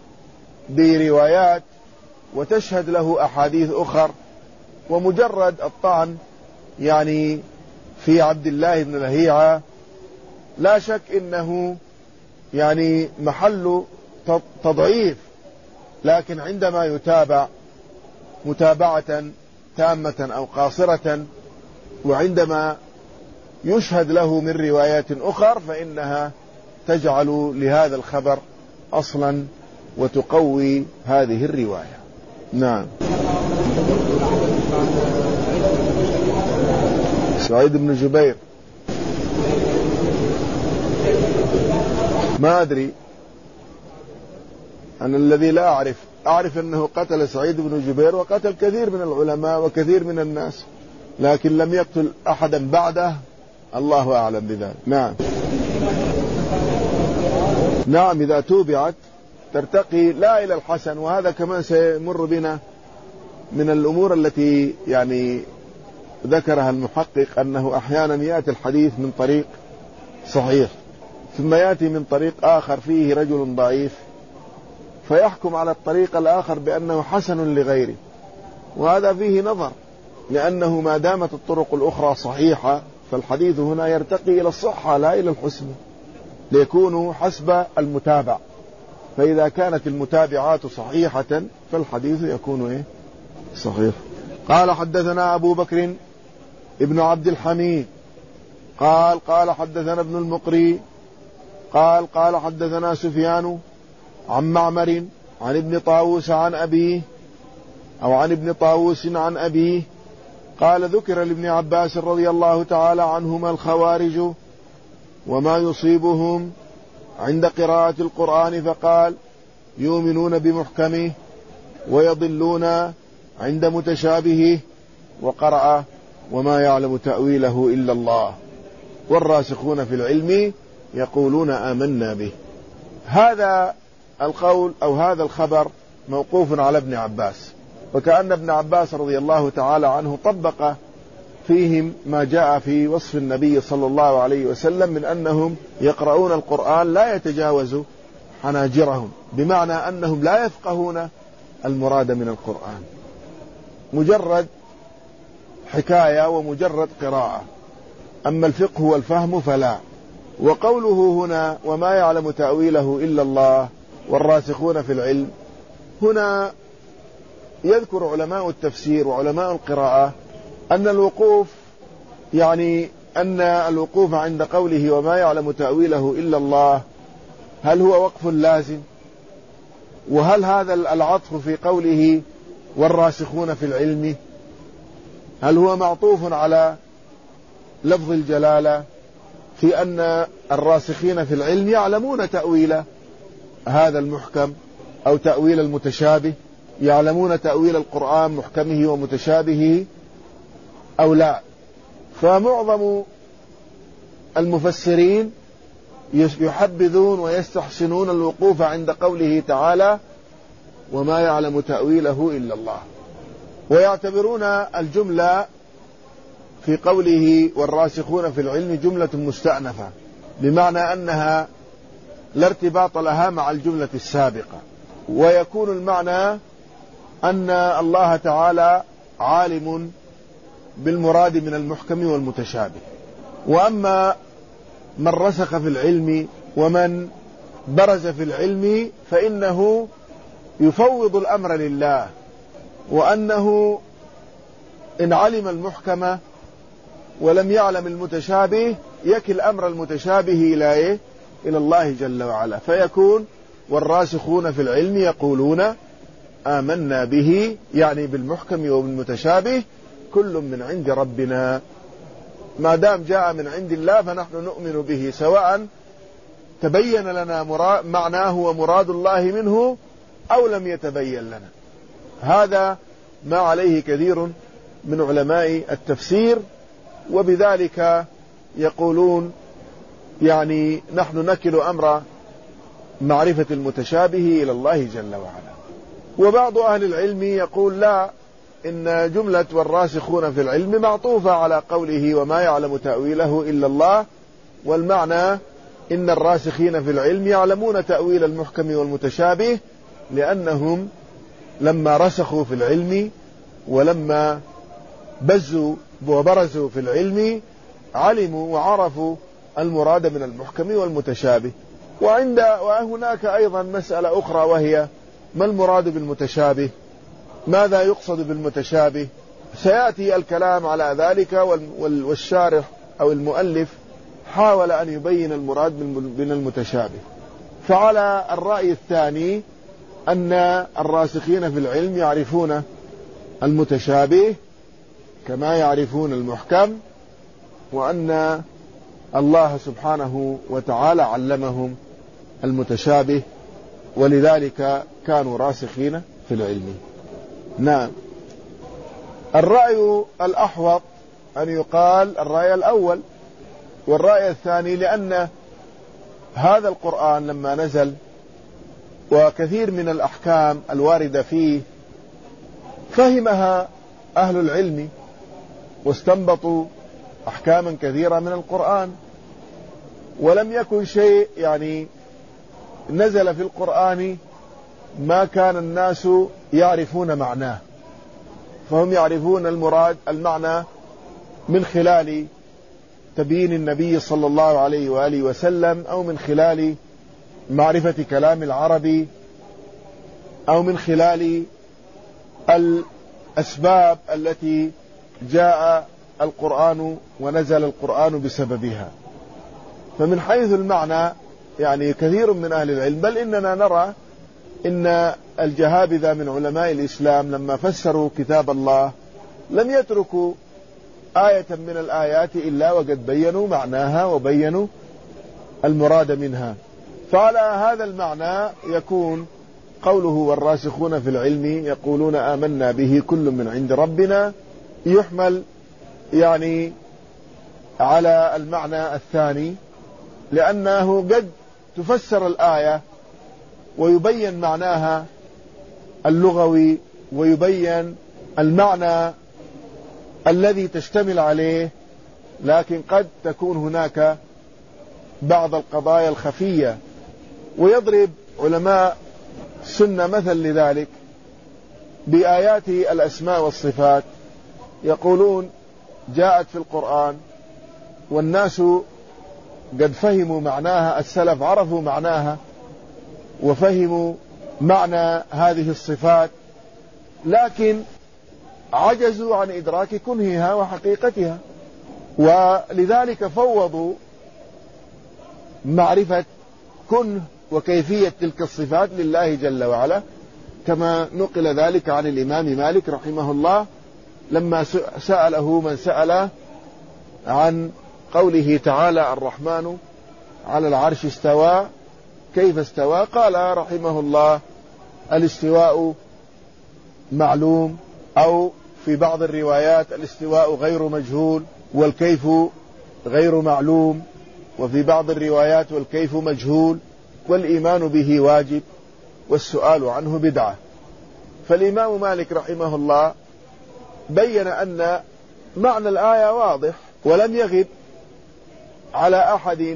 بروايات وتشهد له أحاديث أخر، ومجرد الطعن يعني في عبد الله بن لهيعة لا شك إنه يعني محل تضعيف، لكن عندما يتابع متابعة تامة أو قاصرة، وعندما يشهد له من روايات أخر، فإنها تجعل لهذا الخبر أصلا وتقوي هذه الرواية. نعم. سعيد بن جبير ما أدري، أنا الذي لا أعرف أعرف أنه قتل سعيد بن جبير وقتل كثير من العلماء وكثير من الناس، لكن لم يقتل أحدا بعده، الله أعلم بذلك. نعم نعم إذا توبعت ترتقي لا إلى الحسن، وهذا كمان سيمر بنا من الأمور التي يعني ذكرها المحقق، أنه أحيانا يأتي الحديث من طريق صحيح ثم يأتي من طريق آخر فيه رجل ضعيف، فيحكم على الطريق الآخر بأنه حسن لغيره، وهذا فيه نظر، لأنه ما دامت الطرق الأخرى صحيحة فالحديث هنا يرتقي إلى الصحة لا إلى الحسن، ليكون حسب المتابع، فإذا كانت المتابعات صحيحة فالحديث يكون إيه؟ صحيح. قال حدثنا أبو بكر ابن عبد الحميد قال قال حدثنا ابن المقري قال قال حدثنا سفيان عن معمر عن ابن طاووس عن أبيه أو عن ابن طاووس عن أبيه قال ذكر لابن عباس رضي الله تعالى عنهما الخوارج وما يصيبهم عند قراءة القرآن فقال يؤمنون بمحكمه ويضلون عند متشابهه، وقرأ وما يعلم تأويله إلا الله والراسخون في العلم يقولون آمنا به. هذا القول أو هذا الخبر موقوف على ابن عباس، وكأن ابن عباس رضي الله تعالى عنه طبق فيهم ما جاء في وصف النبي صلى الله عليه وسلم من أنهم يقرؤون القرآن لا يتجاوز حناجرهم، بمعنى أنهم لا يفقهون المراد من القرآن، مجرد حكاية ومجرد قراءة، أما الفقه والفهم فلا. وقوله هنا وما يعلم تأويله إلا الله والراسخون في العلم، هنا يذكر علماء التفسير وعلماء القراءة أن الوقوف يعني أن الوقوف عند قوله وما يعلم تأويله إلا الله هل هو وقف لازم؟ وهل هذا العطف في قوله والراسخون في العلم هل هو معطوف على لفظ الجلالة في أن الراسخين في العلم يعلمون تأويل هذا المحكم أو تأويل المتشابه، يعلمون تأويل القرآن محكمه ومتشابهه أو لا؟ فمعظم المفسرين يحبذون ويستحسنون الوقوف عند قوله تعالى وما يعلم تأويله إلا الله، ويعتبرون الجملة في قوله والراسخون في العلم جملة مستأنفة، بمعنى أنها لا ارتباط لها مع الجملة السابقة، ويكون المعنى أن الله تعالى عالم بالمراد من المحكم والمتشابه. وأما من رسخ في العلم ومن برز في العلم فإنه يفوض الأمر لله، وأنه إن علم المحكم ولم يعلم المتشابه يكل أمر المتشابه إلى إيه؟ إلى الله جل وعلا، فيكون والراسخون في العلم يقولون آمنا به، يعني بالمحكم وبالمتشابه كل من عند ربنا، ما دام جاء من عند الله فنحن نؤمن به سواء تبين لنا معناه ومراد الله منه أو لم يتبين لنا. هذا ما عليه كثير من علماء التفسير، وبذلك يقولون يعني نحن نكل أمر معرفة المتشابه إلى الله جل وعلا. وبعض أهل العلم يقول لا، إن جملة والراسخون في العلم معطوفة على قوله وما يعلم تأويله إلا الله، والمعنى إن الراسخين في العلم يعلمون تأويل المحكم والمتشابه، لأنهم لما رسخوا في العلم ولما بزوا وبرزوا في العلم علموا وعرفوا المراد من المحكم والمتشابه. وعند وهناك أيضا مسألة أخرى، وهي ما المراد بالمتشابه؟ ماذا يقصد بالمتشابه؟ سيأتي الكلام على ذلك، والشارح أو المؤلف حاول أن يبين المراد من المتشابه. فعلى الرأي الثاني أن الراسخين في العلم يعرفون المتشابه كما يعرفون المحكم، وأن الله سبحانه وتعالى علمهم المتشابه ولذلك كانوا راسخين في العلم. نعم. الرأي الأحوط أن يقال الرأي الأول، والرأي الثاني لأن هذا القرآن لما نزل وكثير من الأحكام الواردة فيه فهمها أهل العلم واستنبطوا أحكاما كثيرة من القرآن، ولم يكن شيء يعني نزل في القرآن ما كان الناس يعرفون معناه، فهم يعرفون المراد المعنى من خلال تبيين النبي صلى الله عليه وآله وسلم، أو من خلال معرفة كلام العربي، أو من خلال الأسباب التي جاء القرآن ونزل القرآن بسببها. فمن حيث المعنى يعني كثير من أهل العلم، بل إننا نرى إن الجهابذة من علماء الإسلام لما فسروا كتاب الله لم يتركوا آية من الآيات إلا وقد بينوا معناها وبينوا المراد منها. فعلى هذا المعنى يكون قوله والراسخون في العلم يقولون آمنا به كل من عند ربنا يحمل يعني على المعنى الثاني، لأنه قد تفسر الآية ويبين معناها اللغوي ويبين المعنى الذي تشتمل عليه، لكن قد تكون هناك بعض القضايا الخفية. ويضرب علماء السنة مثل لذلك بآيات الأسماء والصفات، يقولون جاءت في القرآن والناس قد فهموا معناها، السلف عرفوا معناها وفهموا معنى هذه الصفات، لكن عجزوا عن إدراك كنهها وحقيقتها، ولذلك فوضوا معرفة كنه وكيفية تلك الصفات لله جل وعلا، كما نقل ذلك عن الإمام مالك رحمه الله لما سأله من سأل عن قوله تعالى الرحمن على العرش استوى كيف استوى، قال رحمه الله الاستواء معلوم، أو في بعض الروايات الاستواء غير مجهول والكيف غير معلوم، وفي بعض الروايات والكيف مجهول والإيمان به واجب والسؤال عنه بدعة. فالإمام مالك رحمه الله بين أن معنى الآية واضح ولم يغب على أحد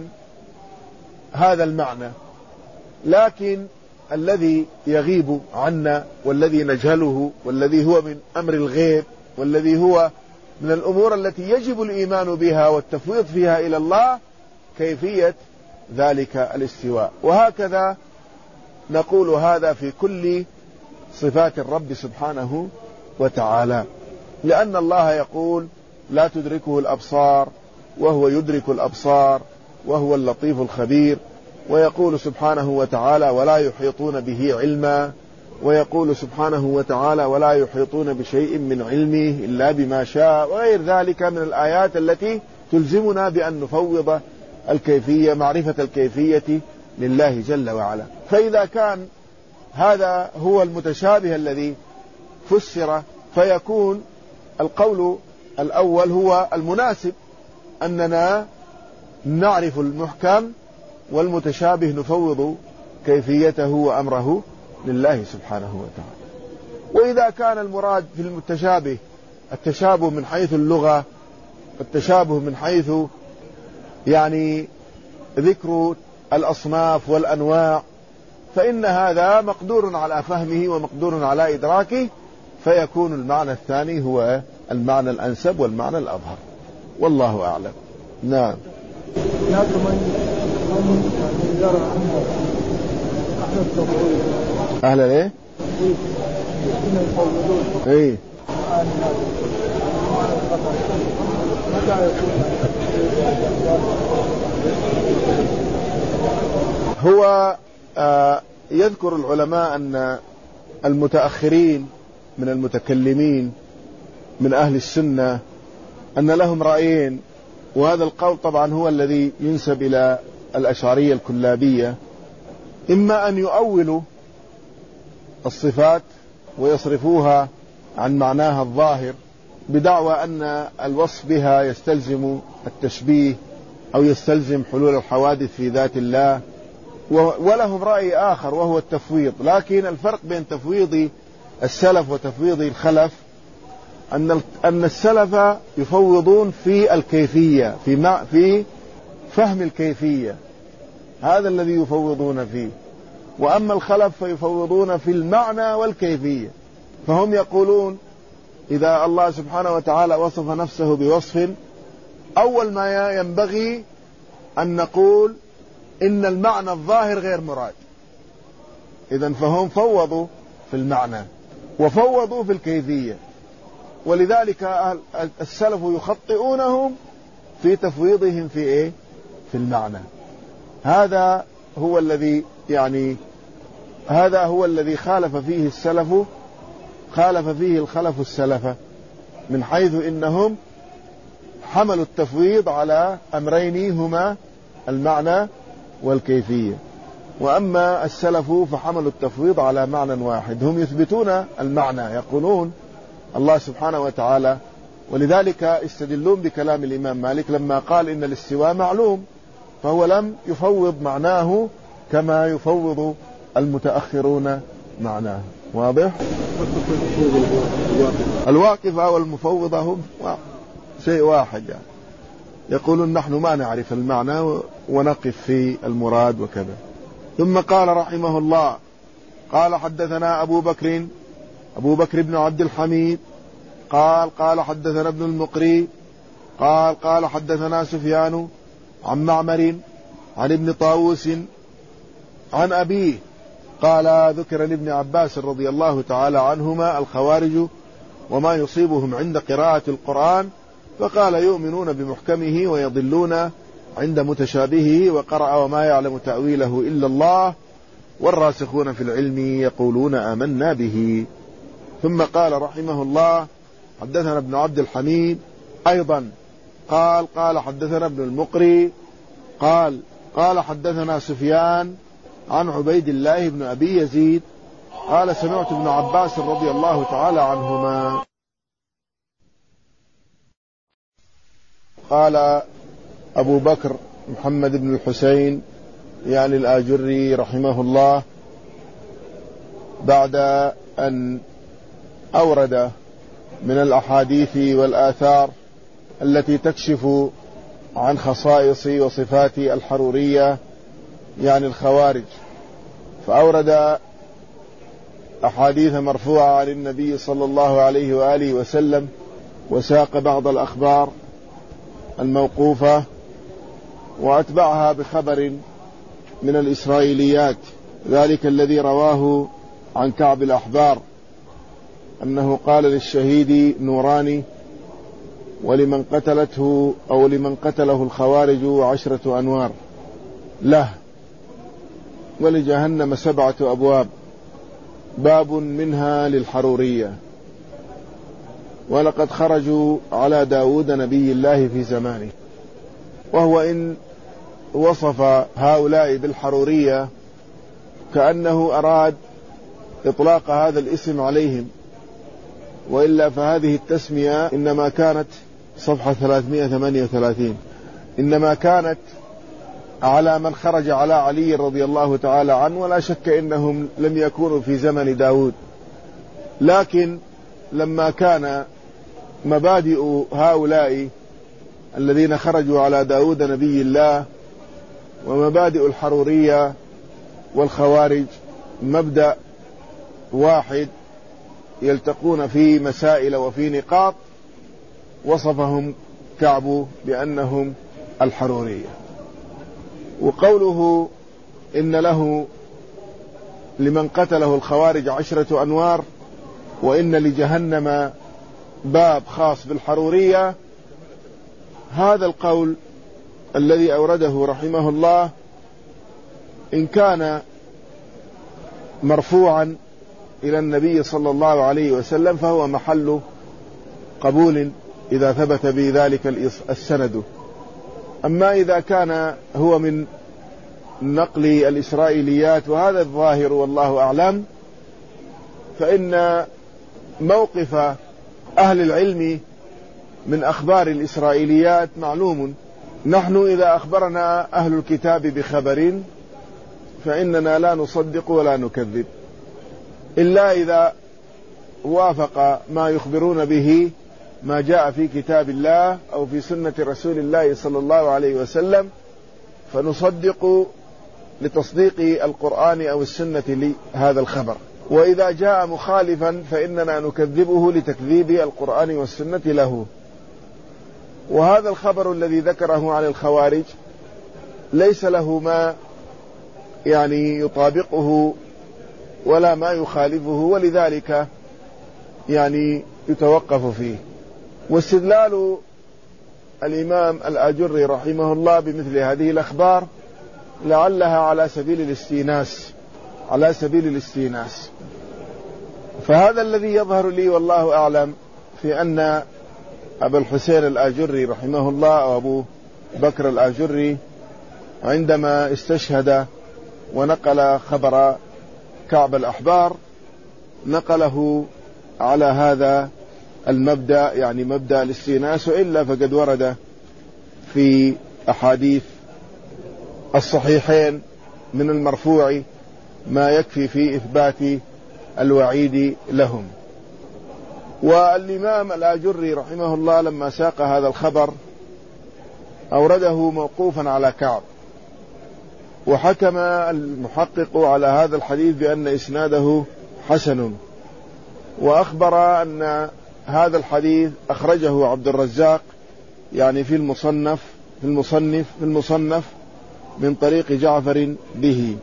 هذا المعنى، لكن الذي يغيب عنا والذي نجهله والذي هو من أمر الغيب والذي هو من الأمور التي يجب الإيمان بها والتفويض فيها إلى الله كيفية ذلك الاستواء. وهكذا نقول هذا في كل صفات الرب سبحانه وتعالى، لأن الله يقول لا تدركه الأبصار وهو يدرك الأبصار وهو اللطيف الخبير، ويقول سبحانه وتعالى ولا يحيطون به علما، ويقول سبحانه وتعالى ولا يحيطون بشيء من علمه إلا بما شاء، وغير ذلك من الآيات التي تلزمنا بأن نفوض الكيفية معرفة الكيفية لله جل وعلا. فإذا كان هذا هو المتشابه الذي فسر، فيكون القول الأول هو المناسب، أننا نعرف المحكم والمتشابه نفوض كيفيته وأمره لله سبحانه وتعالى. وإذا كان المراد في المتشابه التشابه من حيث اللغة، التشابه من حيث يعني ذكر الأصناف والأنواع، فإن هذا مقدور على فهمه ومقدور على إدراكه، فيكون المعنى الثاني هو المعنى الأنسب والمعنى الأظهر، والله أعلم. نعم. أهلا إيه؟ إيه؟ هو آه يذكر العلماء أن المتأخرين من المتكلمين من أهل السنة أن لهم رأيين، وهذا القول طبعا هو الذي ينسب إلى الأشعرية الكلابية، إما أن يؤولوا الصفات ويصرفوها عن معناها الظاهر بدعوى أن الوصف بها يستلزم التشبيه أو يستلزم حلول الحوادث في ذات الله، ولهم رأي آخر وهو التفويض. لكن الفرق بين تفويض السلف وتفويض الخلف أن أن السلف يفوضون في الكيفية، في في فهم الكيفية، هذا الذي يفوضون فيه، وأما الخلف فيفوضون في المعنى والكيفية. فهم يقولون إذا الله سبحانه وتعالى وصف نفسه بوصف، أول ما ينبغي أن نقول إن المعنى الظاهر غير مراد. إذن فهم فوضوا في المعنى وفوضوا في الكيفية، ولذلك السلف يخطئونهم في تفويضهم في إيه؟ في المعنى. هذا هو الذي يعني هذا هو الذي خالف فيه السلف خالف فيه الخلف السلف، من حيث إنهم حملوا التفويض على أمرين هما المعنى والكيفية، وأما السلف فحملوا التفويض على معنى واحد. هم يثبتون المعنى، يقولون الله سبحانه وتعالى، ولذلك استدلون بكلام الإمام مالك لما قال إن الاستواء معلوم، فهو لم يفوض معناه كما يفوض المتأخرون معناه. واضح؟ الواقفة والمفوضة هم شيء واحد، يعني يقولون نحن ما نعرف المعنى ونقف في المراد وكذا. ثم قال رحمه الله: قال حدثنا أبو بكر أبو بكر بن عبد الحميد قال قال حدثنا ابن المقري قال قال حدثنا سفيان عن معمر عن ابن طاووس عن أبيه قال: ذكر لابن عباس رضي الله تعالى عنهما الخوارج وما يصيبهم عند قراءة القرآن، فقال: يؤمنون بمحكمه ويضلون عند متشابهه، وقرأ: وما يعلم تأويله إلا الله والراسخون في العلم يقولون آمنا به. ثم قال رحمه الله: حدثنا ابن عبد الحميد أيضا قال قال حدثنا ابن المقري قال قال حدثنا سفيان عن عبيد الله بن أبي يزيد قال: سمعت ابن عباس رضي الله تعالى عنهما قال أبو بكر محمد بن الحسين يعني الآجري رحمه الله، بعد أن أورد من الأحاديث والآثار التي تكشف عن خصائص وصفات الحرورية يعني الخوارج، فأورد أحاديث مرفوعة عن النبي صلى الله عليه وآله وسلم، وساق بعض الأخبار الموقوفة، وأتبعها بخبر من الإسرائيليات، ذلك الذي رواه عن كعب الأحبار أنه قال للشهيد نوراني: ولمن قتلته أو لمن قتله الخوارج عشرة أنوار له، ولجهنم سبعة أبواب، باب منها للحرورية، ولقد خرجوا على داود نبي الله في زمانه. وهو إن وصف هؤلاء بالحرورية كأنه أراد إطلاق هذا الاسم عليهم، وإلا فهذه التسمية إنما كانت صفحة ثلاثمائة وثمانية وثلاثين، إنما كانت على من خرج على علي رضي الله تعالى عنه، ولا شك إنهم لم يكونوا في زمن داود، لكن لما كان مبادئ هؤلاء الذين خرجوا على داود نبي الله ومبادئ الحرورية والخوارج مبدأ واحد يلتقون في مسائل وفي نقاط، وصفهم كعب بأنهم الحرورية. وقوله إن له لمن قتله الخوارج عشرة أنوار وإن لجهنم باب خاص بالحرورية، هذا القول الذي أورده رحمه الله إن كان مرفوعا إلى النبي صلى الله عليه وسلم فهو محل قبول إذا ثبت بذلك السند. أما إذا كان هو من نقل الإسرائيليات، وهذا الظاهر والله أعلم، فإن موقف أهل العلم من أخبار الإسرائيليات معلوم. نحن إذا أخبرنا أهل الكتاب بخبر فإننا لا نصدق ولا نكذب إلا إذا وافق ما يخبرون به ما جاء في كتاب الله أو في سنة رسول الله صلى الله عليه وسلم، فنصدق لتصديق القرآن أو السنة لهذا الخبر. وإذا جاء مخالفا فإننا نكذبه لتكذيب القرآن والسنة له. وهذا الخبر الذي ذكره عن الخوارج ليس له ما يعني يطابقه ولا ما يخالفه، ولذلك يعني يتوقف فيه. واستدلال الإمام الآجري رحمه الله بمثل هذه الأخبار لعلها على سبيل الاستئناس، على سبيل الاستئناس. فهذا الذي يظهر لي والله أعلم في أن أبا الحسين الآجري رحمه الله أو أبو بكر الآجري عندما استشهد ونقل خبر كعب الأحبار نقله على هذا المبدأ، يعني مبدأ الاستئناس، وإلا فقد ورد في أحاديث الصحيحين من المرفوع ما يكفي في إثبات الوعيد لهم. والإمام الآجري رحمه الله لما ساق هذا الخبر أورده موقوفا على كعب، وحكم المحقق على هذا الحديث بأن إسناده حسن، وأخبر أن هذا الحديث أخرجه عبد الرزاق يعني في المصنف في المصنف في المصنف من طريق جعفر به،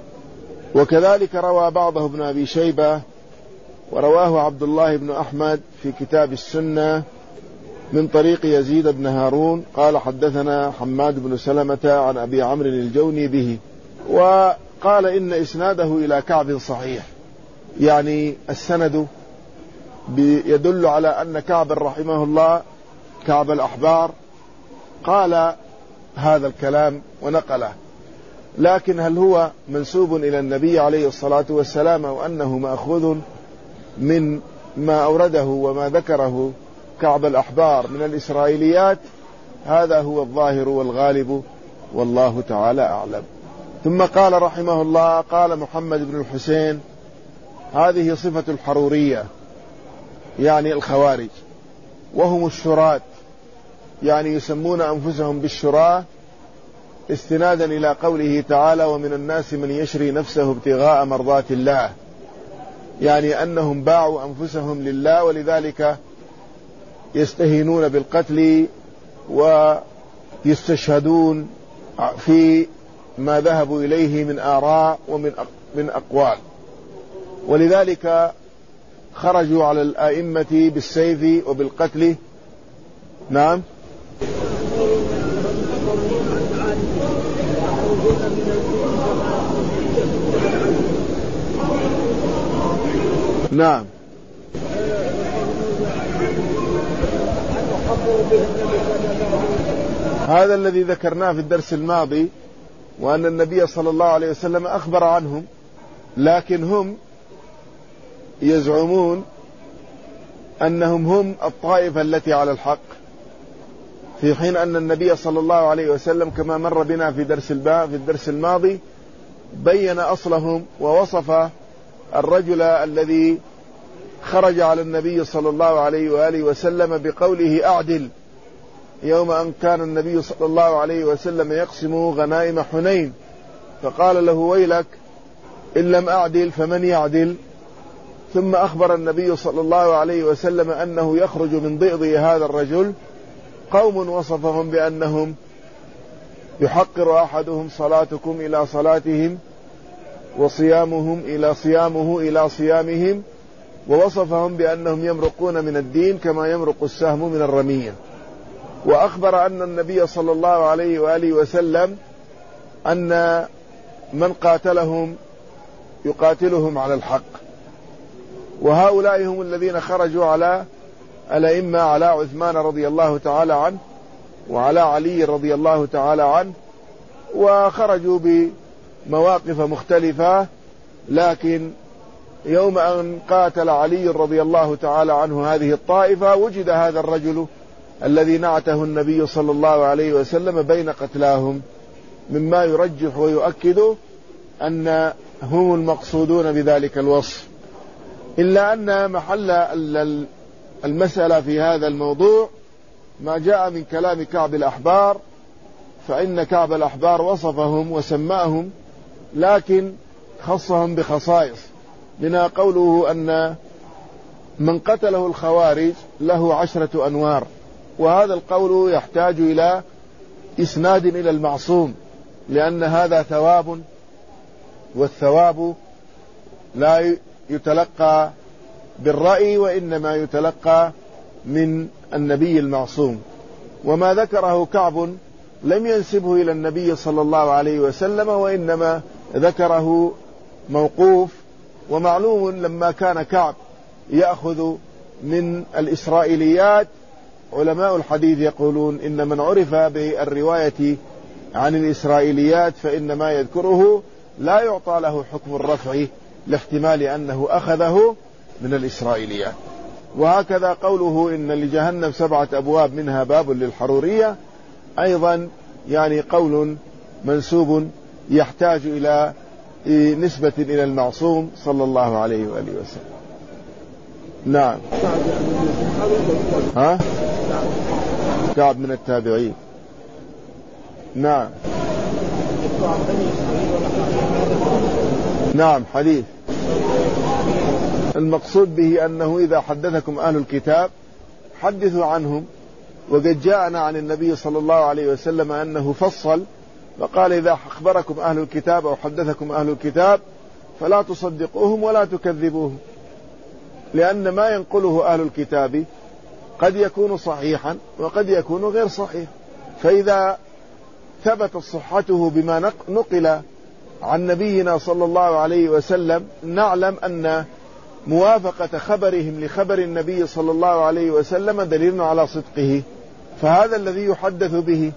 وكذلك روى بعضه ابن أبي شيبة، ورواه عبد الله بن أحمد في كتاب السنة من طريق يزيد بن هارون قال حدثنا حماد بن سلمة عن أبي عمرو الجوني به، وقال إن إسناده إلى كعب صحيح، يعني السند يدل على أن كعب رحمه الله كعب الأحبار قال هذا الكلام ونقله، لكن هل هو منسوب إلى النبي عليه الصلاة والسلام أو أنه مأخوذ من ما أورده وما ذكره كعب الأحبار من الإسرائيليات؟ هذا هو الظاهر والغالب والله تعالى أعلم. ثم قال رحمه الله قال محمد بن الحسين هذه صفة الحرورية يعني الخوارج، وهم الشراة، يعني يسمون أنفسهم بالشراة استنادا إلى قوله تعالى ومن الناس من يشري نفسه ابتغاء مرضات الله، يعني أنهم باعوا أنفسهم لله، ولذلك يستهينون بالقتل ويستشهدون في ما ذهبوا إليه من آراء ومن من أقوال، ولذلك خرجوا على الآئمة بالسيف وبالقتل. نعم نعم هذا الذي ذكرناه في الدرس الماضي، وأن النبي صلى الله عليه وسلم أخبر عنهم، لكن هم يزعمون أنهم هم الطائفة التي على الحق، في حين أن النبي صلى الله عليه وسلم كما مر بنا في درس الباب في الدرس الماضي بين أصلهم، ووصف الرجل الذي خرج على النبي صلى الله عليه وآله وسلم بقوله أعدل، يوم أن كان النبي صلى الله عليه وسلم يقسم غنائم حنين، فقال له ويلك إن لم أعدل فمن يعدل؟ ثم أخبر النبي صلى الله عليه وسلم أنه يخرج من ضئضي هذا الرجل قوم وصفهم بأنهم يحقر أحدهم صلاتكم إلى صلاتهم وصيامهم إلى صيامه إلى صيامهم، ووصفهم بأنهم يمرقون من الدين كما يمرق السهم من الرمية، وأخبر أن النبي صلى الله عليه وآله وسلم أن من قاتلهم يقاتلهم على الحق. وهؤلاء هم الذين خرجوا على الأئمة، على عثمان رضي الله تعالى عنه وعلى علي رضي الله تعالى عنه، وخرجوا بمواقف مختلفة، لكن يوم أن قاتل علي رضي الله تعالى عنه هذه الطائفة وجد هذا الرجل الذي نعته النبي صلى الله عليه وسلم بين قتلاهم، مما يرجح ويؤكد أن هم المقصودون بذلك الوصف، إلا أن محل المسألة في هذا الموضوع ما جاء من كلام كعب الأحبار، فإن كعب الأحبار وصفهم وسماهم، لكن خصهم بخصائص، منها قوله أن من قتله الخوارج له عشرة أنوار، وهذا القول يحتاج إلى إسناد إلى المعصوم، لأن هذا ثواب، والثواب لا يتلقى بالرأي وإنما يتلقى من النبي المعصوم. وما ذكره كعب لم ينسبه إلى النبي صلى الله عليه وسلم، وإنما ذكره موقوف. ومعلوم لما كان كعب يأخذ من الإسرائيليات، علماء الحديث يقولون إن من عرف بالرواية عن الإسرائيليات فإن ما يذكره لا يعطى له حكم الرفع لاحتمال أنه أخذه من الإسرائيليات. وهكذا قوله إن لجهنم سبعة أبواب منها باب للحرورية أيضا يعني قول منسوب يحتاج إلى نسبة إلى المعصوم صلى الله عليه وآله وسلم. نعم. ها؟ كعب من التابعين. نعم. نعم حديث المقصود به أنه إذا حدثكم أهل الكتاب حدثوا عنهم. وقد جاءنا عن النبي صلى الله عليه وسلم أنه فصل فقال إذا أخبركم أهل الكتاب أو حدثكم أهل الكتاب فلا تصدقوهم ولا تكذبوهم، لأن ما ينقله أهل الكتاب قد يكون صحيحا وقد يكون غير صحيح. فإذا ثبت صحته بما نقل عن نبينا صلى الله عليه وسلم نعلم أن موافقة خبرهم لخبر النبي صلى الله عليه وسلم دليل على صدقه، فهذا الذي يحدث به.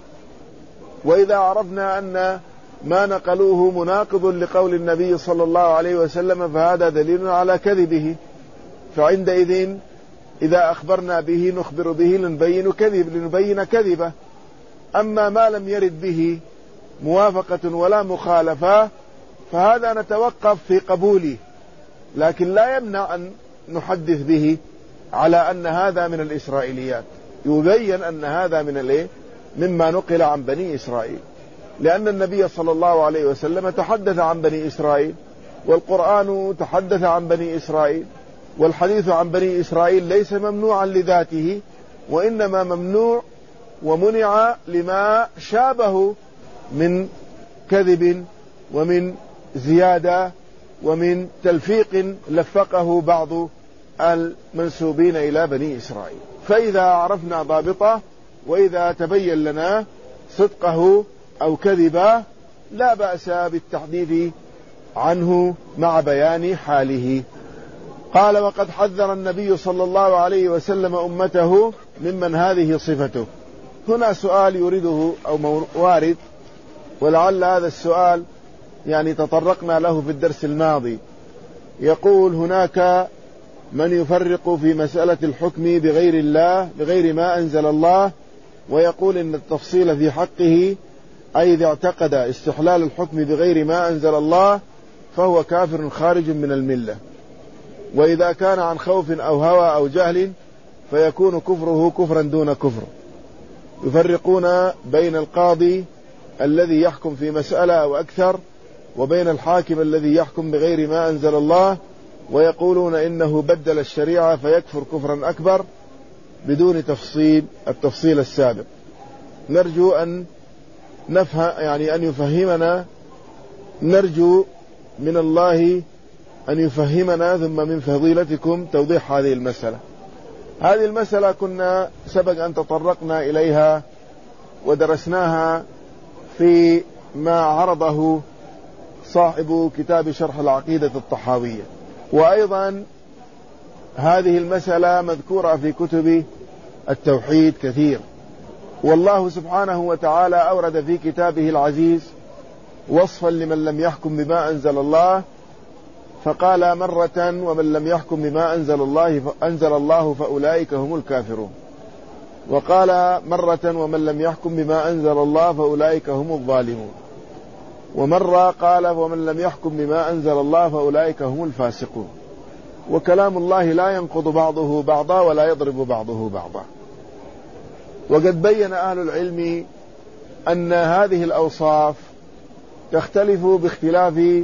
وإذا عرفنا أن ما نقلوه مناقض لقول النبي صلى الله عليه وسلم فهذا دليل على كذبه، فعندئذ إذا أخبرنا به نخبر به لنبين كذب لنبين كذبه. أما ما لم يرد به موافقة ولا مخالفة فهذا نتوقف في قبوله، لكن لا يمنع أن نحدث به على أن هذا من الإسرائيليات، يبين أن هذا من الايه مما نقل عن بني إسرائيل، لأن النبي صلى الله عليه وسلم تحدث عن بني إسرائيل، والقرآن تحدث عن بني إسرائيل، والحديث عن بني إسرائيل ليس ممنوعا لذاته، وإنما ممنوع ومنع لما شابه من كذب ومن زيادة ومن تلفيق لفقه بعض المنسوبين إلى بني إسرائيل. فإذا عرفنا ضابطه وإذا تبين لنا صدقه أو كذبه لا بأس بالتحديث عنه مع بيان حاله. قال وقد حذر النبي صلى الله عليه وسلم أمته ممن هذه صفته. هنا سؤال يريده أو وارد، ولعل هذا السؤال يعني تطرقنا له في الدرس الماضي. يقول هناك من يفرق في مسألة الحكم بغير الله بغير ما أنزل الله، ويقول إن التفصيل في حقه أي إذا اعتقد استحلال الحكم بغير ما أنزل الله فهو كافر خارج من الملة، وإذا كان عن خوف أو هوى أو جهل فيكون كفره كفرا دون كفر. يفرقون بين القاضي الذي يحكم في مسألة أو أكثر وبين الحاكم الذي يحكم بغير ما أنزل الله، ويقولون إنه بدل الشريعة فيكفر كفرا أكبر بدون تفصيل التفصيل السابق. نرجو أن نفهم يعني أن يفهمنا، نرجو من الله أن يفهمنا ثم من فضيلتكم توضيح هذه المسألة. هذه المسألة كنا سبق أن تطرقنا إليها ودرسناها في ما عرضه صاحب كتاب شرح العقيدة الطحاوية، وأيضا هذه المسألة مذكورة في كتب التوحيد كثير. والله سبحانه وتعالى أورد في كتابه العزيز وصفا لمن لم يحكم بما أنزل الله، فقال مرة ومن لم يحكم بما أنزل الله أنزل الله فأولئك هم الكافرون، وقال مرة ومن لم يحكم بما أنزل الله فأولئك هم الظالمون، ومرة قال ومن لم يحكم بما أنزل الله فأولئك هم الفاسقون. وكلام الله لا ينقض بعضه بعضا ولا يضرب بعضه بعضا. وقد بين أهل العلم أن هذه الأوصاف تختلف باختلاف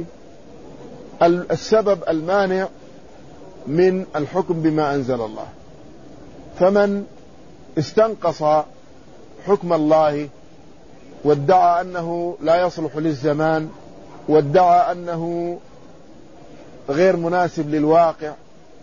السبب المانع من الحكم بما أنزل الله. فمن استنقص حكم الله وادعى أنه لا يصلح للزمان وادعى أنه غير مناسب للواقع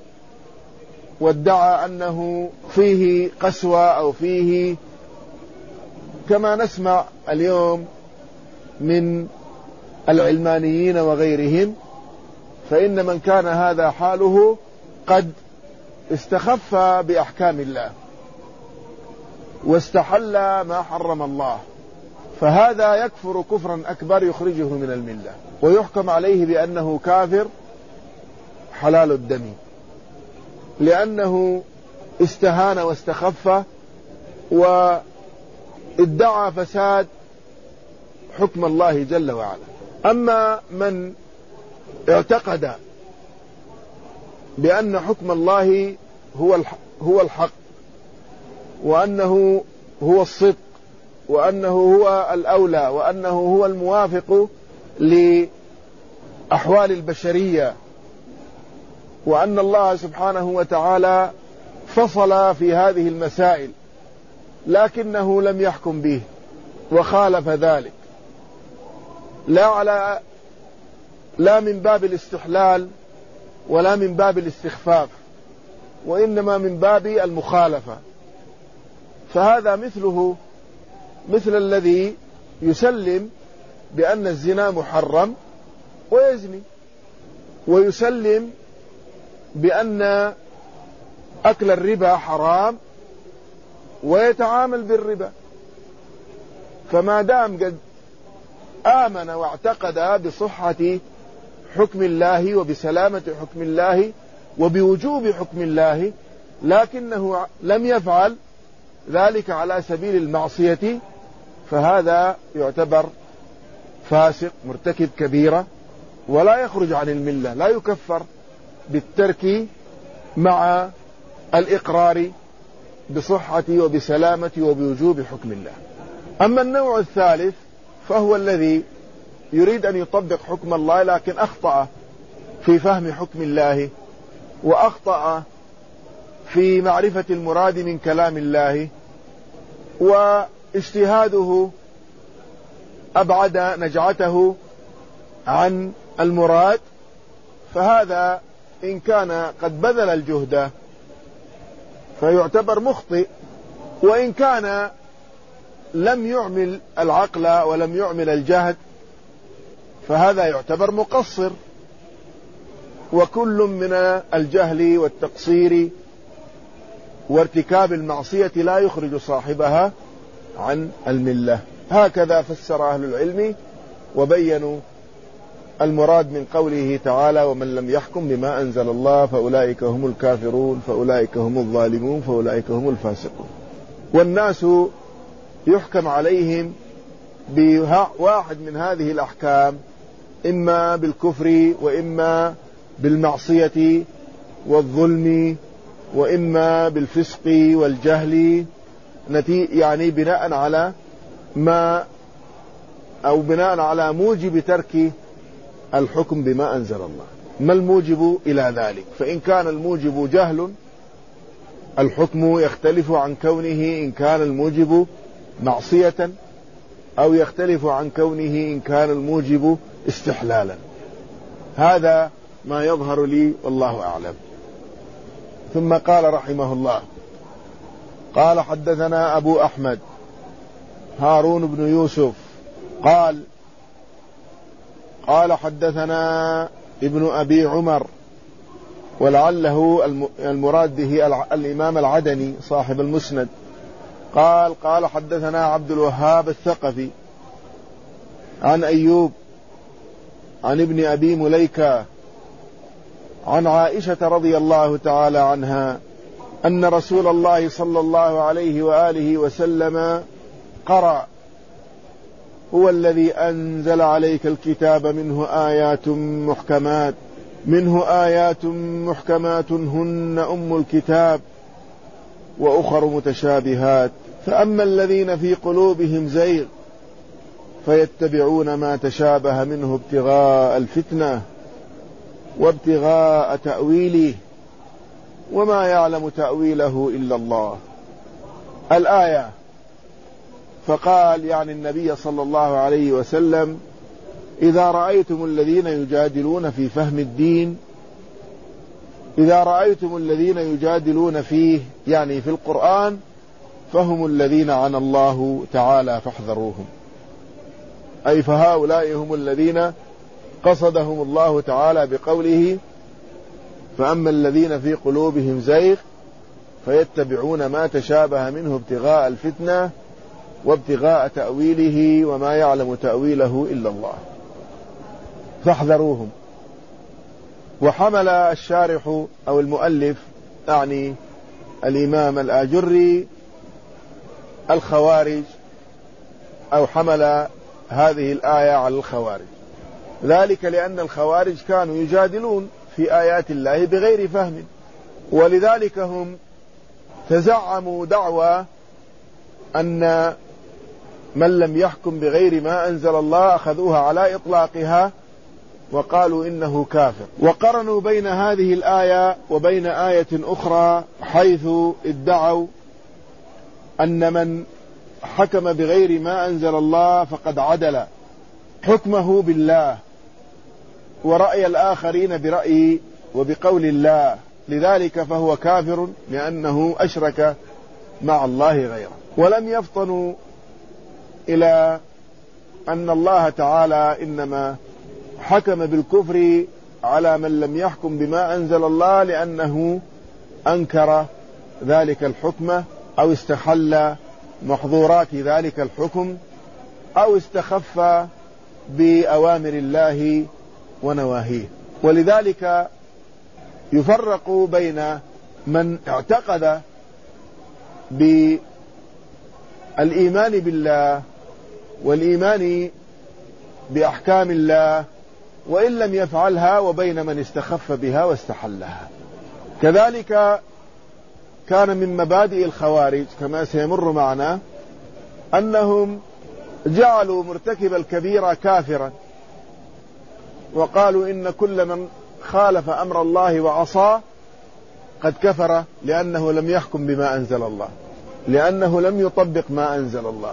وادعى أنه فيه قسوة أو فيه كما نسمع اليوم من العلمانيين وغيرهم، فإن من كان هذا حاله قد استخف بأحكام الله واستحل ما حرم الله، فهذا يكفر كفرا أكبر يخرجه من الملة، ويحكم عليه بأنه كافر حلال الدم، لأنه استهان واستخف وادعى فساد حكم الله جل وعلا. أما من اعتقد بأن حكم الله هو هو الحق، وأنه هو الصدق، وأنه هو الأولى، وأنه هو الموافق لأحوال البشرية، وأن الله سبحانه وتعالى فصل في هذه المسائل لكنه لم يحكم به وخالف ذلك، لا على لا من باب الاستحلال ولا من باب الاستخفاف، وإنما من باب المخالفة. فهذا مثله مثل الذي يسلم بأن الزنا محرم ويزني، ويسلم بأن أكل الربا حرام ويتعامل بالربا. فما دام قد آمن واعتقد بصحة حكم الله وبسلامة حكم الله وبوجوب حكم الله، لكنه لم يفعل ذلك على سبيل المعصية، فهذا يعتبر فاسق مرتكب كبيرة ولا يخرج عن الملة، لا يكفر بالترك مع الإقرار بصحة وبسلامة وبوجوب حكم الله. أما النوع الثالث فهو الذي يريد أن يطبق حكم الله لكن أخطأ في فهم حكم الله، وأخطأ في معرفة المراد من كلام الله، واجتهاده أبعد نجعته عن المراد، فهذا إن كان قد بذل الجهد فيعتبر مخطئ، وإن كان لم يعمل العقل ولم يعمل الجهد فهذا يعتبر مقصر. وكل من الجهل والتقصير وارتكاب المعصية لا يخرج صاحبها عن الملة. هكذا فسر أهل العلم وبينوا المراد من قوله تعالى: ومن لم يحكم بما أنزل الله فأولئك هم الكافرون فأولئك هم الظالمون فأولئك هم الفاسقون. والناس يحكم عليهم بواحد من هذه الأحكام، إما بالكفر وإما بالمعصية والظلم وإما بالفسق والجهل، يعني بناء على ما أو بناء على موجب ترك الحكم بما أنزل الله. ما الموجب إلى ذلك؟ فإن كان الموجب جهل الحكم يختلف عن كونه إن كان الموجب معصية، أو يختلف عن كونه إن كان الموجب استحلالا. هذا ما يظهر لي والله أعلم. ثم قال رحمه الله: قال حدثنا أبو أحمد هارون بن يوسف قال قال حدثنا ابن أبي عمر، ولعله المراد به الإمام العدني صاحب المسند، قال قال حدثنا عبد الوهاب الثقفي عن أيوب عن ابن أبي مليكة عن عائشة رضي الله تعالى عنها أن رسول الله صلى الله عليه وآله وسلم قرأ: هو الذي أنزل عليك الكتاب منه آيات محكمات منه آيات محكمات هن أم الكتاب وأخر متشابهات، فأما الذين في قلوبهم زيغ فيتبعون ما تشابه منه ابتغاء الفتنة وابتغاء تأويله وما يعلم تأويله إلا الله. الآية. فقال يعني النبي صلى الله عليه وسلم: إذا رأيتم الذين يجادلون في فهم الدين إذا رأيتم الذين يجادلون فيه يعني في القرآن فهم الذين عنى الله تعالى فاحذروهم، أي فهؤلاء هم الذين قصدهم الله تعالى بقوله فأما الذين في قلوبهم زيغ فيتبعون ما تشابه منه ابتغاء الفتنة وابتغاء تأويله وما يعلم تأويله إلا الله فاحذروهم. وحمل الشارح أو المؤلف يعني الإمام الآجري الخوارج أو حمل هذه الآية على الخوارج، ذلك لأن الخوارج كانوا يجادلون في آيات الله بغير فهم، ولذلك هم تزعموا دعوى أن من لم يحكم بغير ما أنزل الله أخذوها على إطلاقها وقالوا إنه كافر. وقرنوا بين هذه الآية وبين آية أخرى حيث ادعوا أن من حكم بغير ما أنزل الله فقد عدل حكمه بالله ورأي الآخرين برأي وبقول الله، لذلك فهو كافر لأنه أشرك مع الله غيره. ولم يفطنوا إلى أن الله تعالى إنما حكم بالكفر على من لم يحكم بما أنزل الله لأنه أنكر ذلك الحكم أو استحل محظورات ذلك الحكم أو استخف بأوامر الله ونواهيه. ولذلك يفرق بين من اعتقد بالإيمان بالله والإيمان بأحكام الله وإن لم يفعلها وبين من استخف بها واستحلها. كذلك كان من مبادئ الخوارج كما سيمر معنا أنهم جعلوا مرتكب الكبيرة كافرا، وقالوا إن كل من خالف أمر الله وعصاه قد كفر لأنه لم يحكم بما أنزل الله، لأنه لم يطبق ما أنزل الله،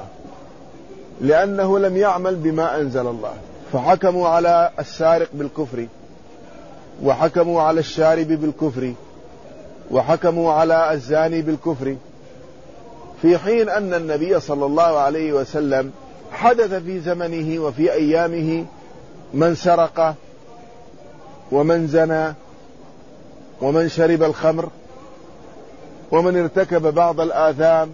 لأنه لم يعمل بما أنزل الله، فحكموا على السارق بالكفر، وحكموا على الشارب بالكفر، وحكموا على الزاني بالكفر، في حين أن النبي صلى الله عليه وسلم حدث في زمنه وفي أيامه من سرق ومن زنى ومن شرب الخمر ومن ارتكب بعض الآثام،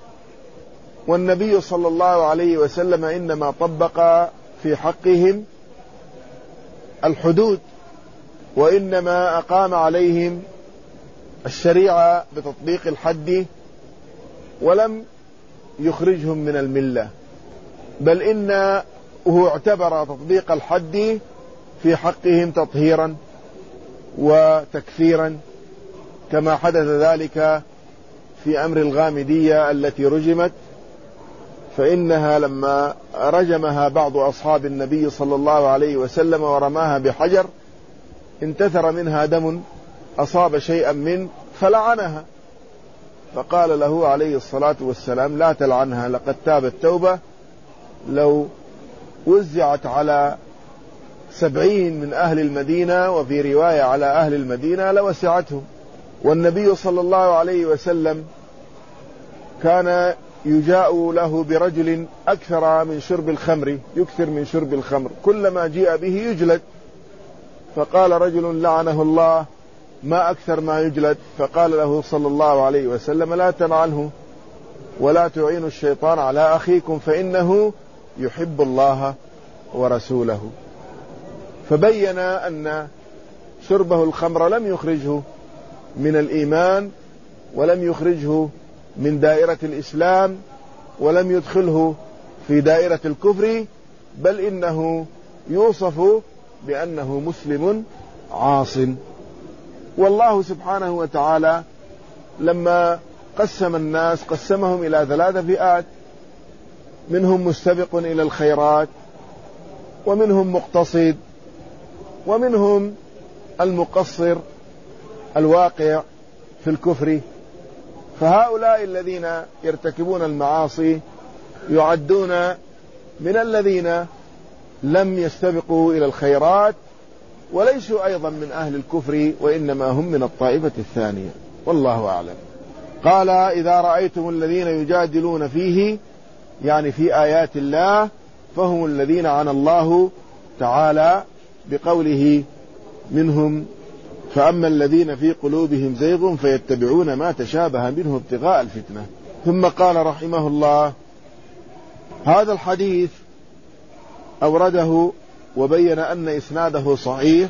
والنبي صلى الله عليه وسلم إنما طبق في حقهم الحدود، وإنما أقام عليهم الشريعة بتطبيق الحد ولم يخرجهم من الملة، بل إنه اعتبر تطبيق الحد في حقهم تطهيرا وتكفيرا، كما حدث ذلك في أمر الغامدية التي رجمت، فإنها لما رجمها بعض أصحاب النبي صلى الله عليه وسلم ورماها بحجر انتثر منها دم أصاب شيئا من فلعنها، فقال له عليه الصلاة والسلام لا تلعنها لقد تابت توبة، لو وزعت على سبعين من أهل المدينة وفي رواية على أهل المدينة لوسعتهم. والنبي صلى الله عليه وسلم كان يجاء له برجل أكثر من شرب الخمر، يكثر من شرب الخمر، كلما جيء به يجلد، فقال رجل لعنه الله ما أكثر ما يجلد، فقال له صلى الله عليه وسلم لا تلعنه ولا تعينوا الشيطان على أخيكم فإنه يحب الله ورسوله. فبين أن شربه الخمر لم يخرجه من الإيمان ولم يخرجه من دائرة الإسلام ولم يدخله في دائرة الكفر، بل إنه يوصف بأنه مسلم عاص. والله سبحانه وتعالى لما قسم الناس قسمهم إلى ثلاث فئات، منهم مستبق إلى الخيرات، ومنهم مقتصد، ومنهم المقصر الواقع في الكفر. فهؤلاء الذين يرتكبون المعاصي يعدون من الذين لم يستبقوا إلى الخيرات وليسوا أيضا من أهل الكفر، وإنما هم من الطائفة الثانية، والله أعلم. قال إذا رأيتم الذين يجادلون فيه يعني في آيات الله فهم الذين عنى الله تعالى بقوله منهم فأما الذين في قلوبهم زيغ فيتبعون ما تشابه منه ابتغاء الفتنة. ثم قال رحمه الله هذا الحديث أورده وبين أن إسناده صحيح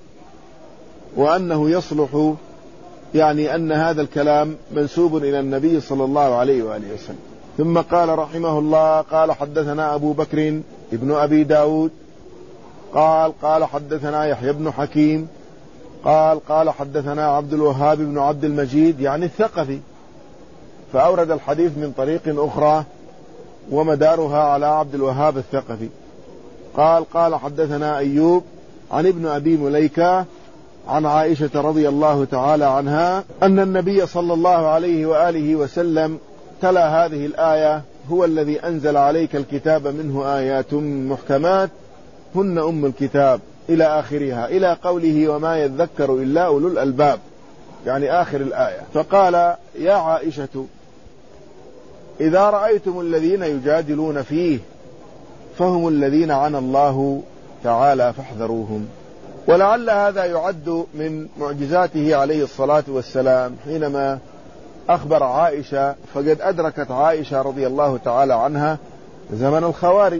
وأنه يصلح، يعني أن هذا الكلام منسوب إلى النبي صلى الله عليه وآله وسلم. ثم قال رحمه الله قال حدثنا أبو بكر ابن أبي داود قال قال حدثنا يحيى بن حكيم قال قال حدثنا عبد الوهاب بن عبد المجيد يعني الثقفي، فأورد الحديث من طريق أخرى ومدارها على عبد الوهاب الثقفي. قال قال حدثنا أيوب عن ابن أبي مليكة عن عائشة رضي الله تعالى عنها أن النبي صلى الله عليه وآله وسلم تلا هذه الآية هو الذي أنزل عليك الكتاب منه آيات محكمات هن أم الكتاب إلى آخرها، إلى قوله وما يذكر إلا أولو الألباب، يعني آخر الآية. فقال يا عائشة إذا رأيتم الذين يجادلون فيه فهم الذين عنى الله تعالى فاحذروهم. ولعل هذا يعد من معجزاته عليه الصلاة والسلام حينما أخبر عائشة، فقد أدركت عائشة رضي الله تعالى عنها زمن الخوارج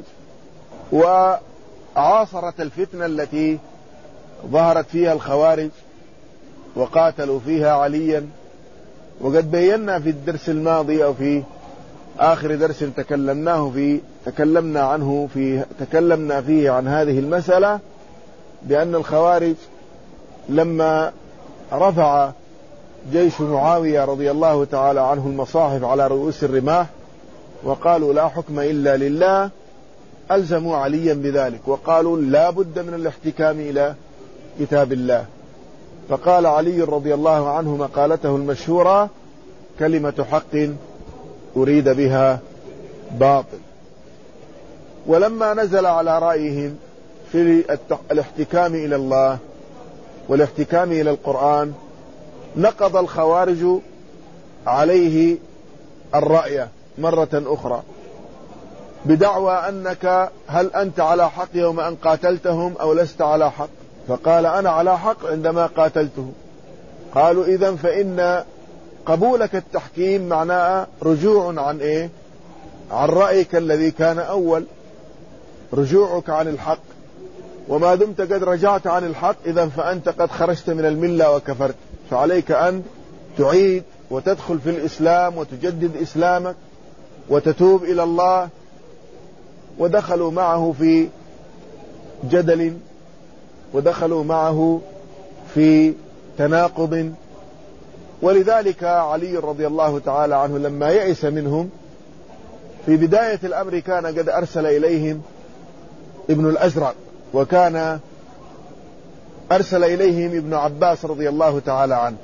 وعاصرت الفتنة التي ظهرت فيها الخوارج وقاتلوا فيها عليا. وقد بينا في الدرس الماضي أو في آخر درس تكلمناه في تكلمنا عنه في تكلمنا فيه عن هذه المسألة بأن الخوارج لما رفع جيش معاوية رضي الله تعالى عنه المصاحف على رؤوس الرماح وقالوا لا حكم إلا لله ألزموا عليا بذلك وقالوا لا بد من الاحتكام إلى كتاب الله. فقال علي رضي الله عنه مقالته المشهورة كلمة حق أريد بها باطل. ولما نزل على رأيهم في الاحتكام إلى الله والاحتكام إلى القرآن نقض الخوارج عليه الرأي مرة أخرى بدعوى أنك هل أنت على حق يوم أن قاتلتهم أو لست على حق؟ فقال أنا على حق عندما قاتلته. قالوا إذن فإن قبولك التحكيم معناه رجوع عن إيه؟ عن رأيك الذي كان أول، رجوعك عن الحق، وما دمت قد رجعت عن الحق إذن فأنت قد خرجت من الملة وكفرت، فعليك أن تعيد وتدخل في الإسلام وتجدد إسلامك وتتوب إلى الله. ودخلوا معه في جدل ودخلوا معه في تناقض. ولذلك علي رضي الله تعالى عنه لما يئس منهم في بداية الأمر كان قد أرسل إليهم ابن الأزرق، وكان أرسل إليهم ابن عباس رضي الله تعالى عنه،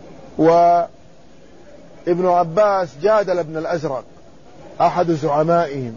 وابن عباس جادل ابن الأزرق أحد زعمائهم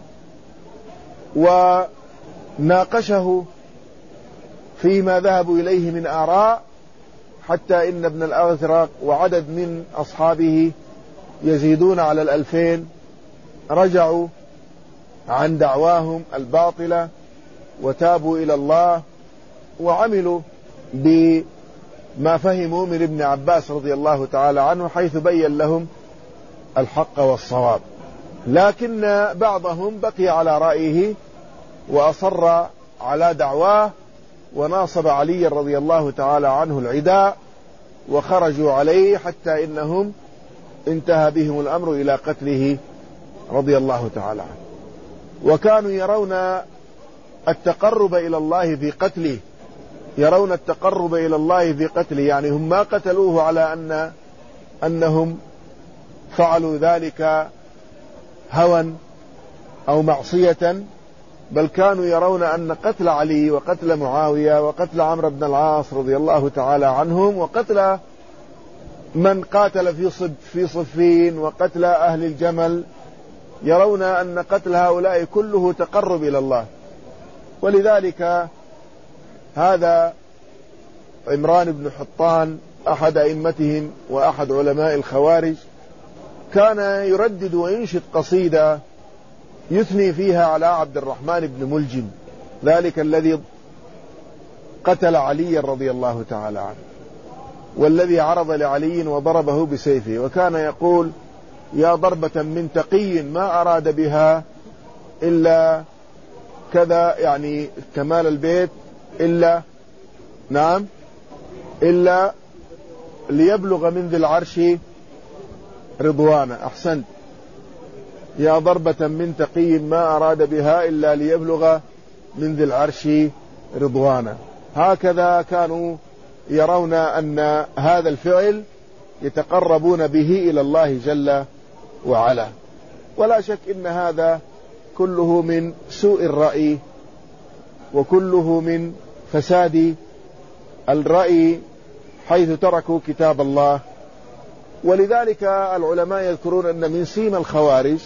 وناقشه فيما ذهبوا إليه من آراء، حتى إن ابن الأزرق وعدد من أصحابه يزيدون على الألفين رجعوا عن دعواهم الباطلة وتابوا إلى الله وعملوا بما فهموا من ابن عباس رضي الله تعالى عنه حيث بين لهم الحق والصواب. لكن بعضهم بقي على رأيه وأصر على دعواه وناصب علي رضي الله تعالى عنه العداء وخرجوا عليه حتى إنهم انتهى بهم الأمر إلى قتله رضي الله تعالى عنه. وكانوا يرون التقرب إلى الله في قتله، يرون التقرب إلى الله في قتله، يعني هم ما قتلوه على أن أنهم فعلوا ذلك هوى أو معصية، بل كانوا يرون أن قتل علي وقتل معاوية وقتل عمرو بن العاص رضي الله تعالى عنهم وقتل من قاتل في صف في صفين وقتل أهل الجمل، يرون أن قتل هؤلاء كله تقرب إلى الله. ولذلك هذا عمران بن حطان أحد أئمتهم وأحد علماء الخوارج كان يردد وينشد قصيدة يثني فيها على عبد الرحمن بن ملجم، ذلك الذي قتل علي رضي الله تعالى عنه، والذي عرض لعلي وضربه بسيفه، وكان يقول: يا ضربة من تقي ما أراد بها إلا كذا، يعني كمال البيت، إلا نعم إلا ليبلغ من ذي العرش رضوانا. أحسنت. يا ضربة من تقي ما أراد بها إلا ليبلغ من ذي العرش رضوانا. هكذا كانوا يرون أن هذا الفعل يتقربون به إلى الله جل وعلا. ولا شك إن هذا كله من سوء الرأي، وكله من فساد الرأي، حيث تركوا كتاب الله. ولذلك العلماء يذكرون أن من سيم الخوارج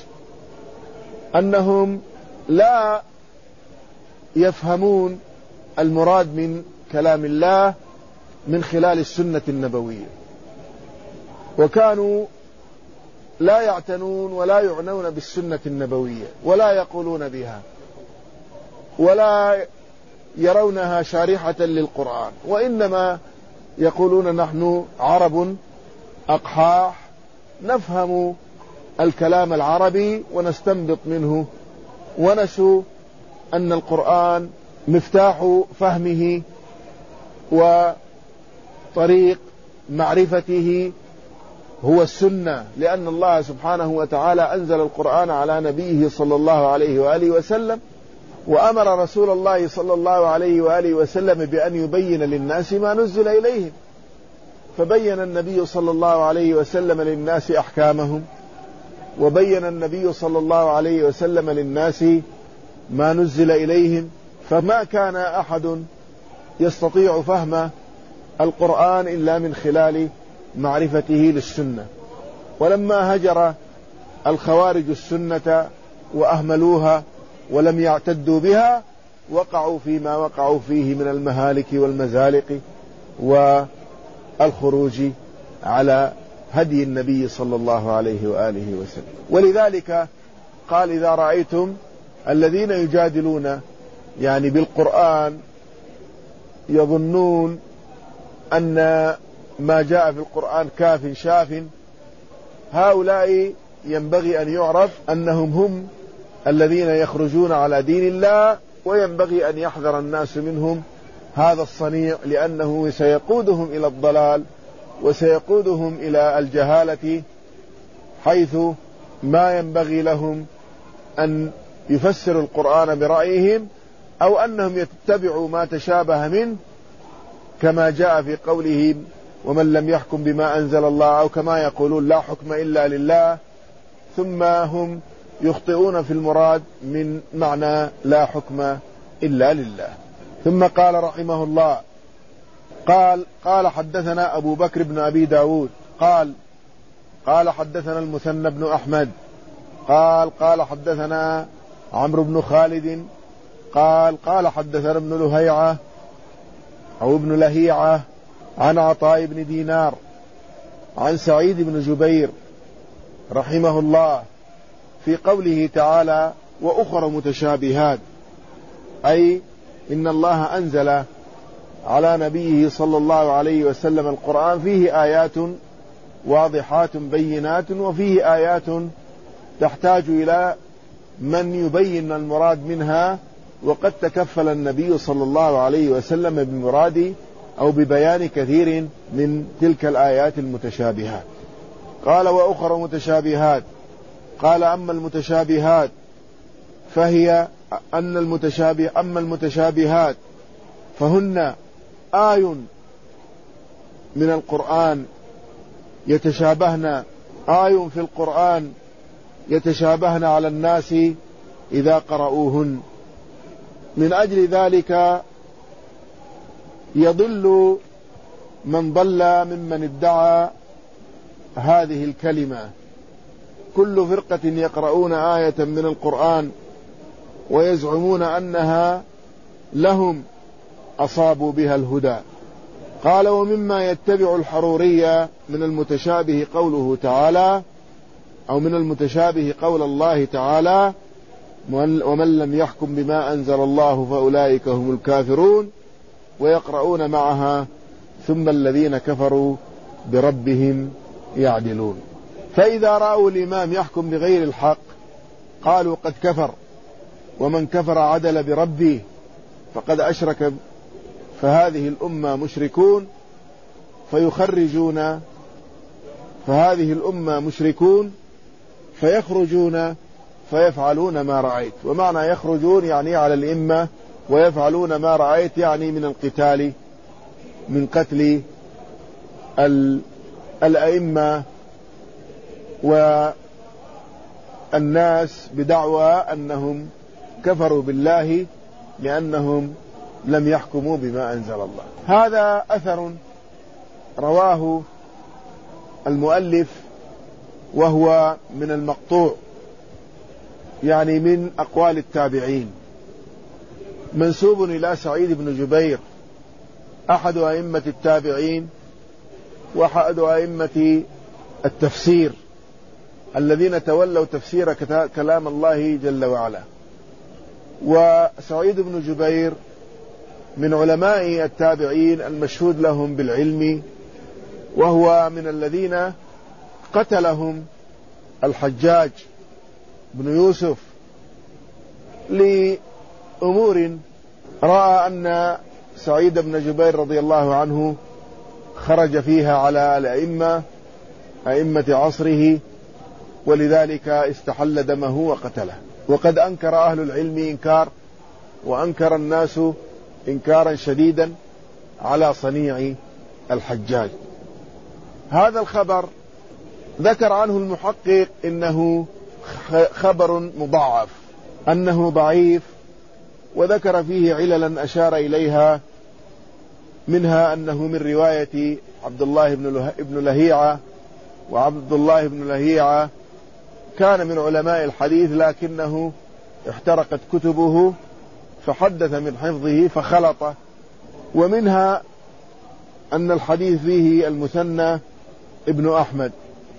أنهم لا يفهمون المراد من كلام الله من خلال السنة النبوية، وكانوا لا يعتنون ولا يعنون بالسنة النبوية، ولا يقولون بها، ولا يرونها شارحة للقرآن، وإنما يقولون: نحن عرب أقحاح نفهم الكلام العربي ونستنبط منه، ونسوا أن القرآن مفتاح فهمه وطريق معرفته هو السنة، لأن الله سبحانه وتعالى أنزل القرآن على نبيه صلى الله عليه وآله وسلم، وأمر رسول الله صلى الله عليه وآله وسلم بأن يبين للناس ما نزل إليهم، فبين النبي صلى الله عليه وسلم للناس أحكامهم، وبين النبي صلى الله عليه وسلم للناس ما نزل إليهم، فما كان أحد يستطيع فهم القرآن إلا من خلال معرفته للسنة. ولما هجر الخوارج السنة وأهملوها ولم يعتدوا بها، وقعوا فيما وقعوا فيه من المهالك والمزالق والخروج على هدي النبي صلى الله عليه وآله وسلم. ولذلك قال: إذا رأيتم الذين يجادلون يعني بالقرآن يظنون أن ما جاء في القرآن كاف شاف، هؤلاء ينبغي أن يعرف أنهم هم الذين يخرجون على دين الله، وينبغي أن يحذر الناس منهم هذا الصنيع، لأنه سيقودهم إلى الضلال وسيقودهم إلى الجهالة، حيث ما ينبغي لهم أن يفسروا القرآن برأيهم، أو أنهم يتبعوا ما تشابه منه، كما جاء في قوله: ومن لم يحكم بما أنزل الله، أو كما يقولون: لا حكم إلا لله، ثم هم يخطئون في المراد من معنى لا حكم إلا لله. ثم قال رحمه الله: قال قال حدثنا أبو بكر بن أبي داود قال قال حدثنا المثنى بن أحمد قال قال حدثنا عمرو بن خالد قال قال حدثنا ابن لهيعة أو ابن لهيعة عن عطاء بن دينار عن سعيد بن جبير رحمه الله في قوله تعالى: وأخر متشابهات، أي إن الله أنزل على نبيه صلى الله عليه وسلم القرآن فيه آيات واضحات بينات، وفيه آيات تحتاج إلى من يبين المراد منها، وقد تكفل النبي صلى الله عليه وسلم بمراد أو ببيان كثير من تلك الآيات المتشابهات. قال: وأخر متشابهات. قال: أما المتشابهات فهي أن المتشابه أما المتشابهات فهن آي من القرآن يتشابهن آي في القرآن يتشابهن على الناس إذا قرأوهن. من أجل ذلك يضل من ضل ممن ادعى هذه الكلمة. كل فرقة يقرؤون آية من القرآن ويزعمون أنها لهم أصابوا بها الهدى. قال: ومما يتبع الحرورية من المتشابه قوله تعالى، أو من المتشابه قول الله تعالى: ومن لم يحكم بما أنزل الله فأولئك هم الكافرون. ويقرؤون معها ثم الذين كفروا بربهم يعدلون. فإذا رأوا الإمام يحكم بغير الحق قالوا قد كفر، ومن كفر عدل بربه فقد أشرك، فهذه الأمة مشركون فيخرجون فهذه الأمة مشركون فيخرجون فيفعلون ما رأيت. ومعنى يخرجون يعني على الإمة، ويفعلون ما رأيت يعني من القتال، من قتل الأئمة والناس بدعوى أنهم كفروا بالله لأنهم لم يحكموا بما أنزل الله. هذا أثر رواه المؤلف وهو من المقطوع، يعني من أقوال التابعين، منسوب إلى سعيد بن جبير أحد أئمة التابعين وأحد أئمة التفسير الذين تولوا تفسير كلام الله جل وعلا. وسعيد بن جبير من علماء التابعين المشهود لهم بالعلم، وهو من الذين قتلهم الحجاج بن يوسف لأمور رأى أن سعيد بن جبير رضي الله عنه خرج فيها على الأئمة أئمة عصره، ولذلك استحل دمه وقتله. وقد أنكر أهل العلم إنكار، وأنكر الناس إنكارا شديدا على صنيع الحجاج. هذا الخبر ذكر عنه المحقق إنه خبر مضاعف، أنه ضعيف، وذكر فيه عللا أشار إليها، منها أنه من رواية عبد الله بن لهيعة، وعبد الله بن لهيعة كان من علماء الحديث لكنه احترقت كتبه فحدث من حفظه فخلط. ومنها أن الحديث فيه المثنى ابن أحمد،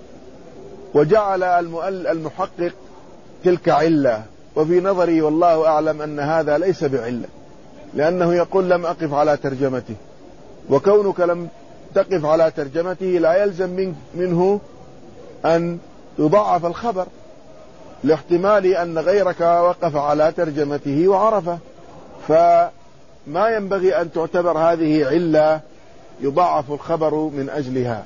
وجعل المحقق تلك علة، وفي نظري والله أعلم أن هذا ليس بعلة، لأنه يقول لم أقف على ترجمته، وكونك لم تقف على ترجمته لا يلزم منه أن يضعف الخبر، لاحتمال أن غيرك وقف على ترجمته وعرفه، فما ينبغي أن تعتبر هذه علة يضعف الخبر من أجلها،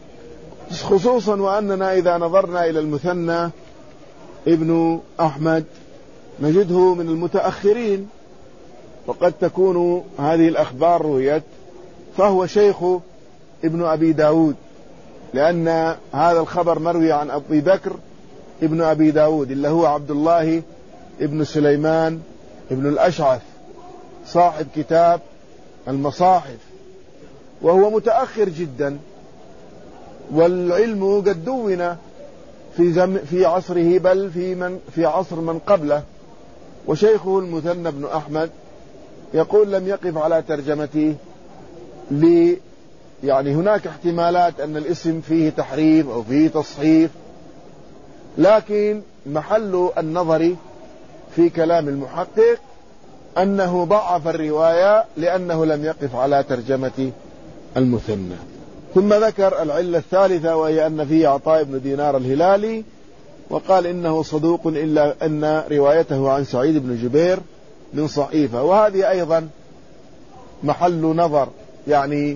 خصوصا وأننا إذا نظرنا إلى المثنى ابن أحمد نجده من المتأخرين، وقد تكون هذه الأخبار رويت فهو شيخ ابن أبي داود، لأن هذا الخبر مروي عن أبي بكر ابن أبي داود اللي هو عبد الله ابن سليمان ابن الأشعث صاحب كتاب المصاحف، وهو متأخر جدا، والعلم قد دون في في عصره، بل في من في عصر من قبله. وشيخه المثنى بن أحمد يقول لم يقف على ترجمته، لي يعني هناك احتمالات أن الاسم فيه تحريف أو فيه تصحيف، لكن محل النظر في كلام المحقق أنه ضعف الرواية لأنه لم يقف على ترجمة المثنى. ثم ذكر العلة الثالثة، وهي أن فيه عطاء بن دينار الهلالي، وقال إنه صدوق إلا أن روايته عن سعيد بن جبير من صحيفة، وهذه أيضا محل نظر يعني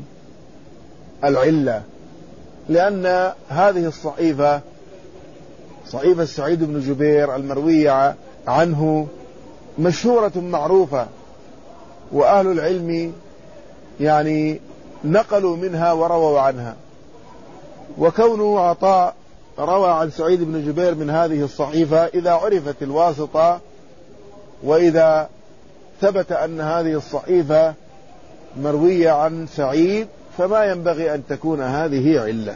العلة، لأن هذه الصحيفة صحيفة سعيد بن جبير المروية عنه مشهورة معروفة، وأهل العلم يعني نقلوا منها ورووا عنها، وكونه عطاء روى عن سعيد بن جبير من هذه الصحيفة إذا عرفت الواسطة، وإذا ثبت أن هذه الصحيفة مروية عن سعيد، فما ينبغي أن تكون هذه علة.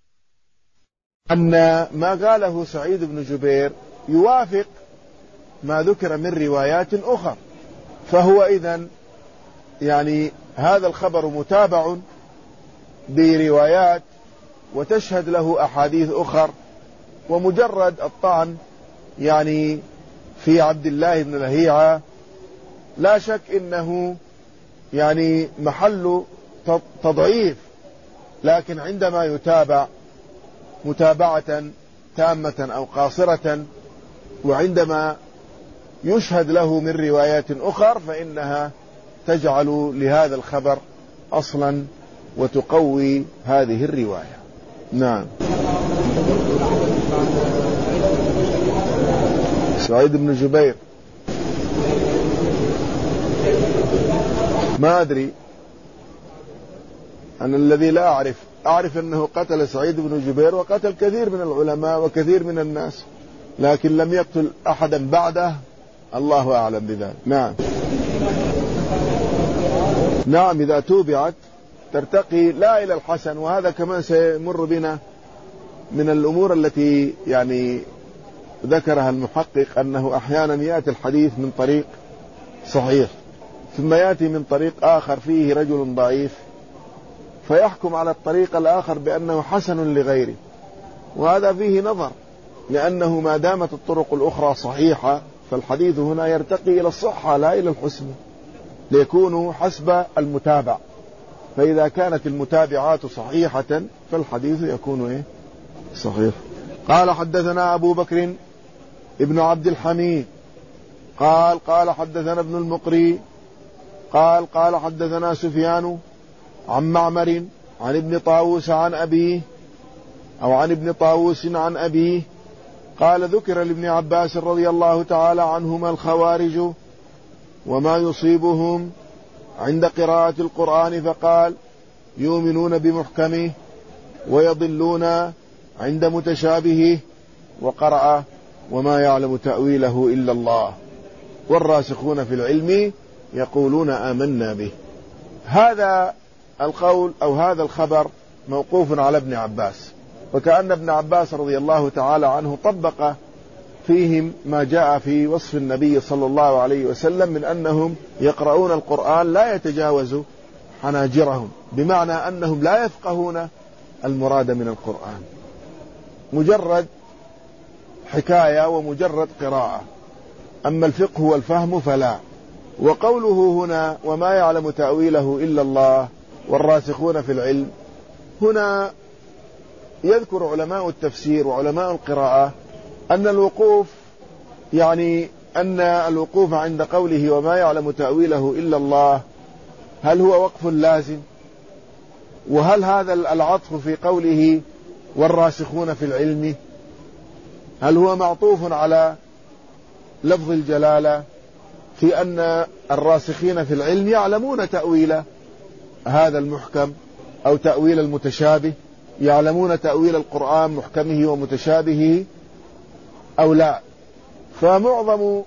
أن ما قاله سعيد بن جبير يوافق ما ذكر من روايات أخرى، فهو إذن يعني هذا الخبر متابع بروايات وتشهد له أحاديث أخر، ومجرد الطعن يعني في عبد الله بن لهيعة لا شك إنه يعني محل تضعيف، لكن عندما يتابع متابعة تامة أو قاصرة، وعندما يشهد له من روايات أخر، فإنها تجعل لهذا الخبر أصلا وتقوي هذه الرواية. نعم. سعيد بن جبير ما أدري، أنا الذي لا أعرف أعرف أنه قتل سعيد بن جبير وقتل كثير من العلماء وكثير من الناس، لكن لم يقتل أحدا بعده، الله أعلم بذلك. نعم. نعم، إذا توبعت ترتقي لا إلى الحسن، وهذا كمان سيمر بنا من الأمور التي يعني ذكرها المحقق، أنه أحيانا يأتي الحديث من طريق صحيح ثم يأتي من طريق آخر فيه رجل ضعيف، فيحكم على الطريق الآخر بأنه حسن لغيره، وهذا فيه نظر، لأنه ما دامت الطرق الأخرى صحيحة فالحديث هنا يرتقي إلى الصحة لا إلى الحسن، ليكون حسب المتابع، فإذا كانت المتابعات صحيحة فالحديث يكون إيه؟ صحيح. قال حدثنا أبو بكر ابن عبد الحميد قال قال حدثنا ابن المقري قال قال حدثنا سفيان عن معمر عن ابن طاووس عن أبيه أو عن ابن طاووس عن أبيه قال ذكر لابن عباس رضي الله تعالى عنهما الخوارج وما يصيبهم عند قراءة القرآن، فقال يؤمنون بمحكمه ويضلون عند متشابهه، وقرأ وما يعلم تأويله إلا الله والراسخون في العلم يقولون آمنا به. هذا القول أو هذا الخبر موقوف على ابن عباس، وكأن ابن عباس رضي الله تعالى عنه طبق فيهم ما جاء في وصف النبي صلى الله عليه وسلم من أنهم يقرؤون القرآن لا يتجاوز حناجرهم، بمعنى أنهم لا يفقهون المراد من القرآن، مجرد حكاية ومجرد قراءة، أما الفقه والفهم فلا. وقوله هنا وما يعلم تأويله إلا الله والراسخون في العلم، هنا يذكر علماء التفسير وعلماء القراءة أن الوقوف يعني أن الوقوف عند قوله وما يعلم تأويله إلا الله هل هو وقف لازم، وهل هذا العطف في قوله والراسخون في العلم هل هو معطوف على لفظ الجلالة في أن الراسخين في العلم يعلمون تأويل هذا المحكم أو تأويل المتشابه، يعلمون تأويل القرآن محكمه ومتشابهه أو لا؟ فمعظم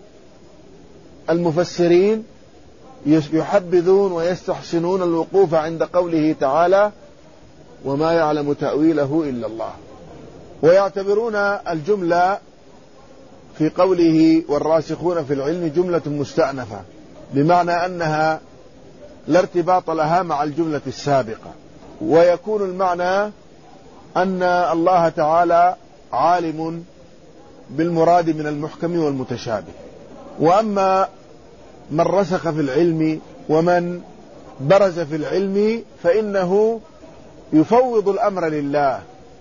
المفسرين يحبذون ويستحسنون الوقوف عند قوله تعالى وما يعلم تأويله إلا الله، ويعتبرون الجملة في قوله والراسخون في العلم جملة مستأنفة، بمعنى أنها لا ارتباط لها مع الجملة السابقة، ويكون المعنى أن الله تعالى عالم بالمراد من المحكم والمتشابه. وأما من رسخ في العلم ومن برز في العلم فإنه يفوض الأمر لله،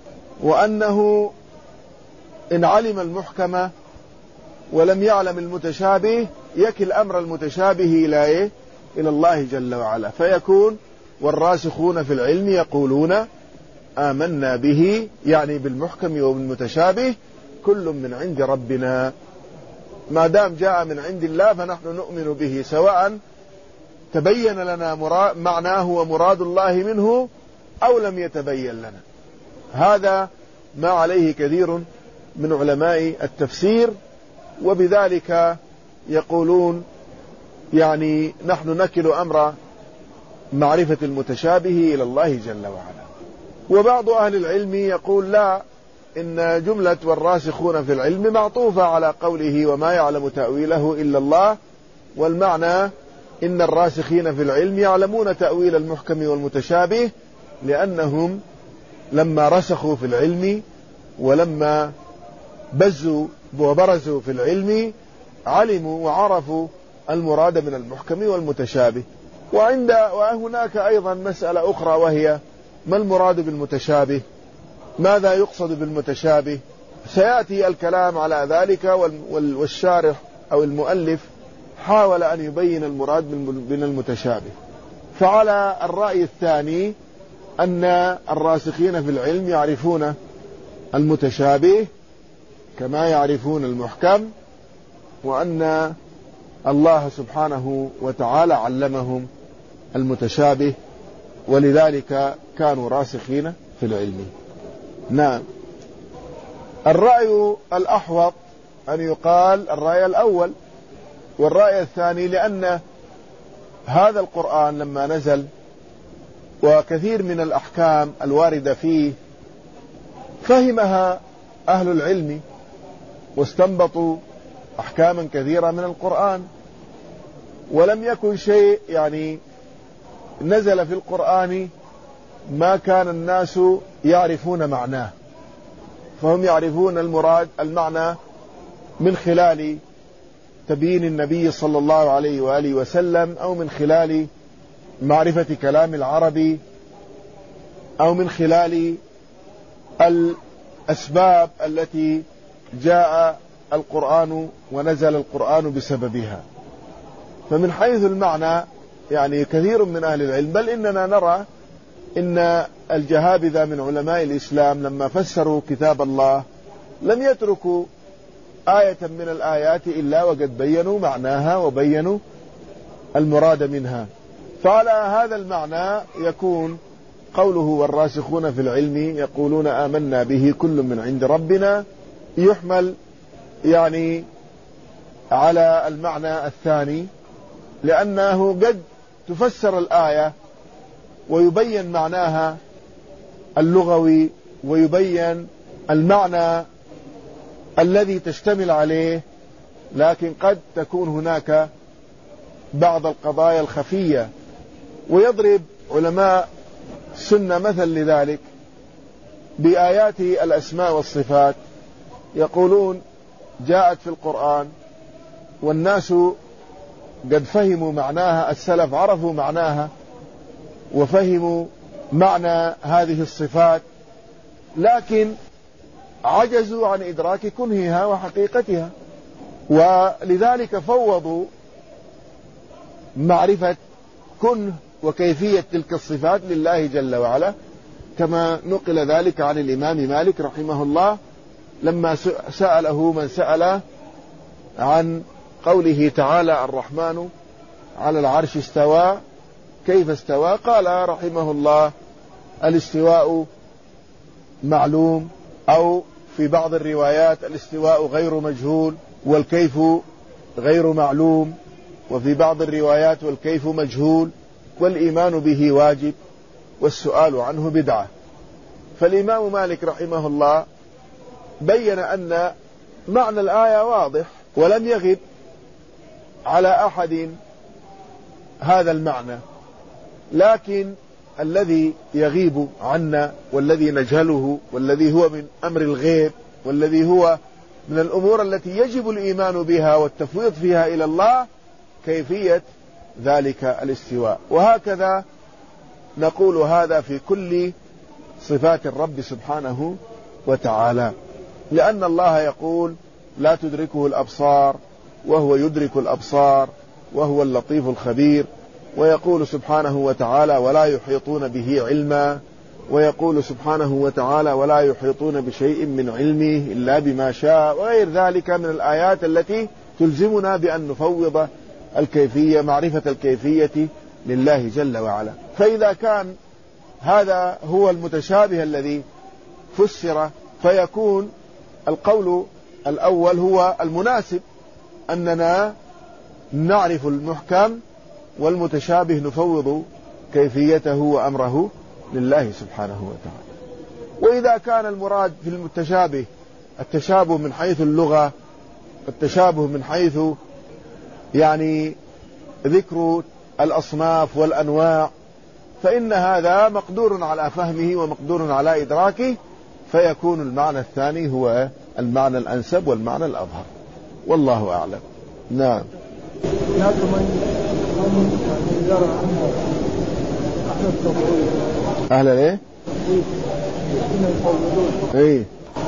وأنه إن علم المحكم ولم يعلم المتشابه يكل أمر المتشابه إلى إيه؟ إلى الله جل وعلا، فيكون والراسخون في العلم يقولون آمنا به، يعني بالمحكم وبالمتشابه كل من عند ربنا، ما دام جاء من عند الله فنحن نؤمن به سواء تبين لنا معناه ومراد الله منه أو لم يتبين لنا. هذا ما عليه كثير من علماء التفسير، وبذلك يقولون يعني نحن نكل أمر معرفة المتشابه إلى الله جل وعلا. وبعض أهل العلم يقول لا، إن جملة والراسخون في العلم معطوفة على قوله وما يعلم تأويله إلا الله، والمعنى إن الراسخين في العلم يعلمون تأويل المحكم والمتشابه، لأنهم لما رسخوا في العلم ولما بزوا وبرزوا في العلم علموا وعرفوا المراد من المحكم والمتشابه، وعند وهناك أيضا مسألة أخرى، وهي ما المراد بالمتشابه؟ ماذا يقصد بالمتشابه؟ سيأتي الكلام على ذلك، والشارح أو المؤلف حاول أن يبين المراد من المتشابه. فعلى الرأي الثاني أن الراسخين في العلم يعرفون المتشابه كما يعرفون المحكم، وأن الله سبحانه وتعالى علمهم المتشابه، ولذلك كانوا راسخين في العلم. نعم. الرأي الأحوط أن يقال الرأي الأول، والرأي الثاني لأن هذا القرآن لما نزل وكثير من الأحكام الواردة فيه فهمها أهل العلم واستنبطوا أحكاما كثيرة من القرآن، ولم يكن شيء يعني نزل في القرآن ما كان الناس يعرفون معناه، فهم يعرفون المراد المعنى من خلال تبيين النبي صلى الله عليه وآله وسلم، أو من خلال معرفة كلام العربي، أو من خلال الأسباب التي جاء القرآن ونزل القرآن بسببها. فمن حيث المعنى يعني كثير من أهل العلم، بل إننا نرى إن الجهابذة من علماء الإسلام لما فسروا كتاب الله لم يتركوا آية من الآيات إلا وقد بينوا معناها وبينوا المراد منها. فعلى هذا المعنى يكون قوله والراسخون في العلم يقولون آمنا به كل من عند ربنا، يحمل يعني على المعنى الثاني، لأنه قد تفسر الآية ويبين معناها اللغوي ويبين المعنى الذي تشتمل عليه، لكن قد تكون هناك بعض القضايا الخفية. ويضرب علماء السنة مثل لذلك بآيات الأسماء والصفات، يقولون جاءت في القرآن والناس قد فهموا معناها، السلف عرفوا معناها وفهموا معنى هذه الصفات، لكن عجزوا عن إدراك كنهها وحقيقتها، ولذلك فوضوا معرفة كنه وكيفية تلك الصفات لله جل وعلا، كما نقل ذلك عن الإمام مالك رحمه الله لما سأله من سأل عن قوله تعالى الرحمن على العرش استوى كيف استوى، قال رحمه الله الاستواء معلوم، أو في بعض الروايات الاستواء غير مجهول والكيف غير معلوم، وفي بعض الروايات والكيف مجهول والإيمان به واجب والسؤال عنه بدعة. فالإمام مالك رحمه الله بين أن معنى الآية واضح ولم يغب على أحد هذا المعنى، لكن الذي يغيب عنا والذي نجهله والذي هو من أمر الغيب والذي هو من الأمور التي يجب الإيمان بها والتفويض فيها إلى الله كيفية ذلك الاستواء. وهكذا نقول هذا في كل صفات الرب سبحانه وتعالى، لأن الله يقول لا تدركه الأبصار وهو يدرك الأبصار وهو اللطيف الخبير، ويقول سبحانه وتعالى ولا يحيطون به علما، ويقول سبحانه وتعالى ولا يحيطون بشيء من علمه إلا بما شاء، وغير ذلك من الآيات التي تلزمنا بأن نفوض الكيفية معرفة الكيفية لله جل وعلا. فإذا كان هذا هو المتشابه الذي فسر، فيكون القول الأول هو المناسب، أننا نعرف المحكم والمتشابه نفوض كيفيته وأمره لله سبحانه وتعالى. وإذا كان المراد في المتشابه التشابه من حيث اللغة، التشابه من حيث يعني ذكر الأصناف والأنواع، فإن هذا مقدور على فهمه ومقدور على إدراكه، فيكون المعنى الثاني هو المعنى الأنسب والمعنى الأظهر، والله أعلم. نعم. أهل إيه؟ إيه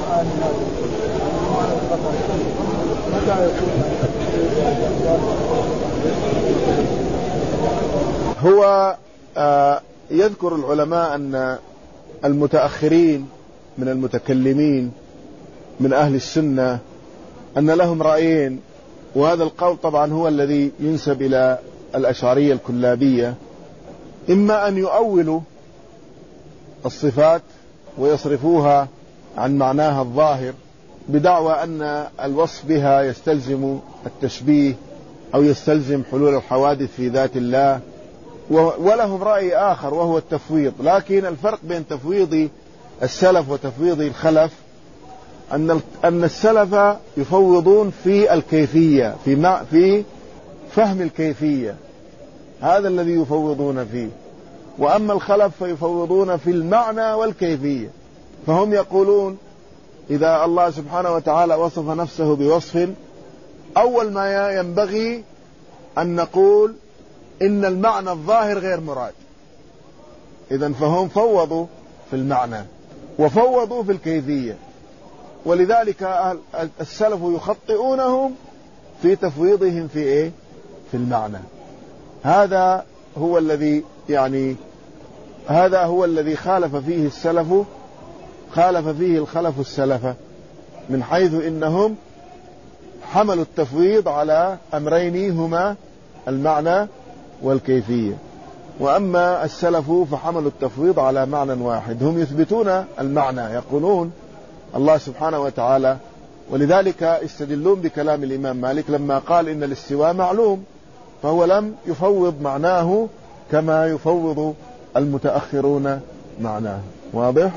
هو آه يذكر العلماء أن المتأخرين من المتكلمين من أهل السنة أن لهم رأيين، وهذا القول طبعا هو الذي ينسب إلى الأشعرية الكلابية، إما أن يؤولوا الصفات ويصرفوها عن معناها الظاهر بدعوى أن الوصف بها يستلزم التشبيه أو يستلزم حلول الحوادث في ذات الله، ولهم رأي آخر وهو التفويض. لكن الفرق بين تفويض السلف وتفويض الخلف أن أن السلف يفوضون في الكيفية، في مع في فهم الكيفية، هذا الذي يفوضون فيه، وأما الخلف فيفوضون في المعنى والكيفية. فهم يقولون إذا الله سبحانه وتعالى وصف نفسه بوصف، أول ما ينبغي أن نقول إن المعنى الظاهر غير مراد. إذن فهم فوضوا في المعنى وفوضوا في الكيفية، ولذلك السلف يخطئونهم في تفويضهم في إيه؟ في المعنى. هذا هو الذي يعني هذا هو الذي خالف فيه السلف خالف فيه الخلف السلف، من حيث إنهم حملوا التفويض على أمرين هما المعنى والكيفية، وأما السلف فحملوا التفويض على معنى واحد. هم يثبتون المعنى، يقولون الله سبحانه وتعالى، ولذلك استدلون بكلام الإمام مالك لما قال إن الاستواء معلوم، فهو لم يفوض معناه كما يفوض المتأخرون معناه. واضح؟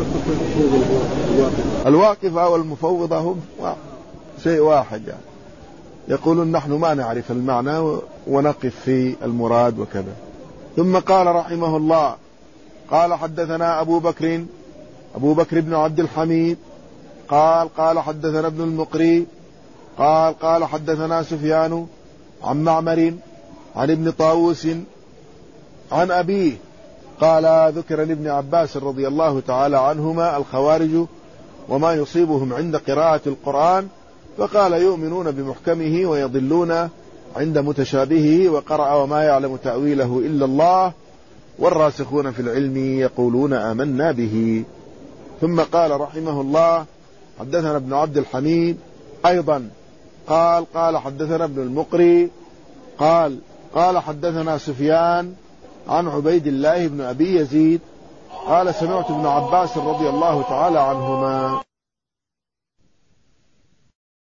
الواقفة والمفوضة هم شيء واحد، يعني يقولون نحن ما نعرف المعنى ونقف في المراد وكذا. ثم قال رحمه الله قال حدثنا أبو بكر أبو بكر بن عبد الحميد قال قال حدثنا ابن المقري قال قال حدثنا سفيان عن معمر عن ابن طاووس عن أبيه قال ذكر لابن عباس رضي الله تعالى عنهما الخوارج وما يصيبهم عند قراءة القرآن، فقال يؤمنون بمحكمه ويضلون عند متشابهه، وقرأ وما يعلم تأويله إلا الله والراسخون في العلم يقولون آمنا به. ثم قال رحمه الله حدثنا ابن عبد الحميد أيضا قال قال حدثنا ابن المقري قال قال حدثنا سفيان عن عبيد الله بن أبي يزيد قال سمعت ابن عباس رضي الله تعالى عنهما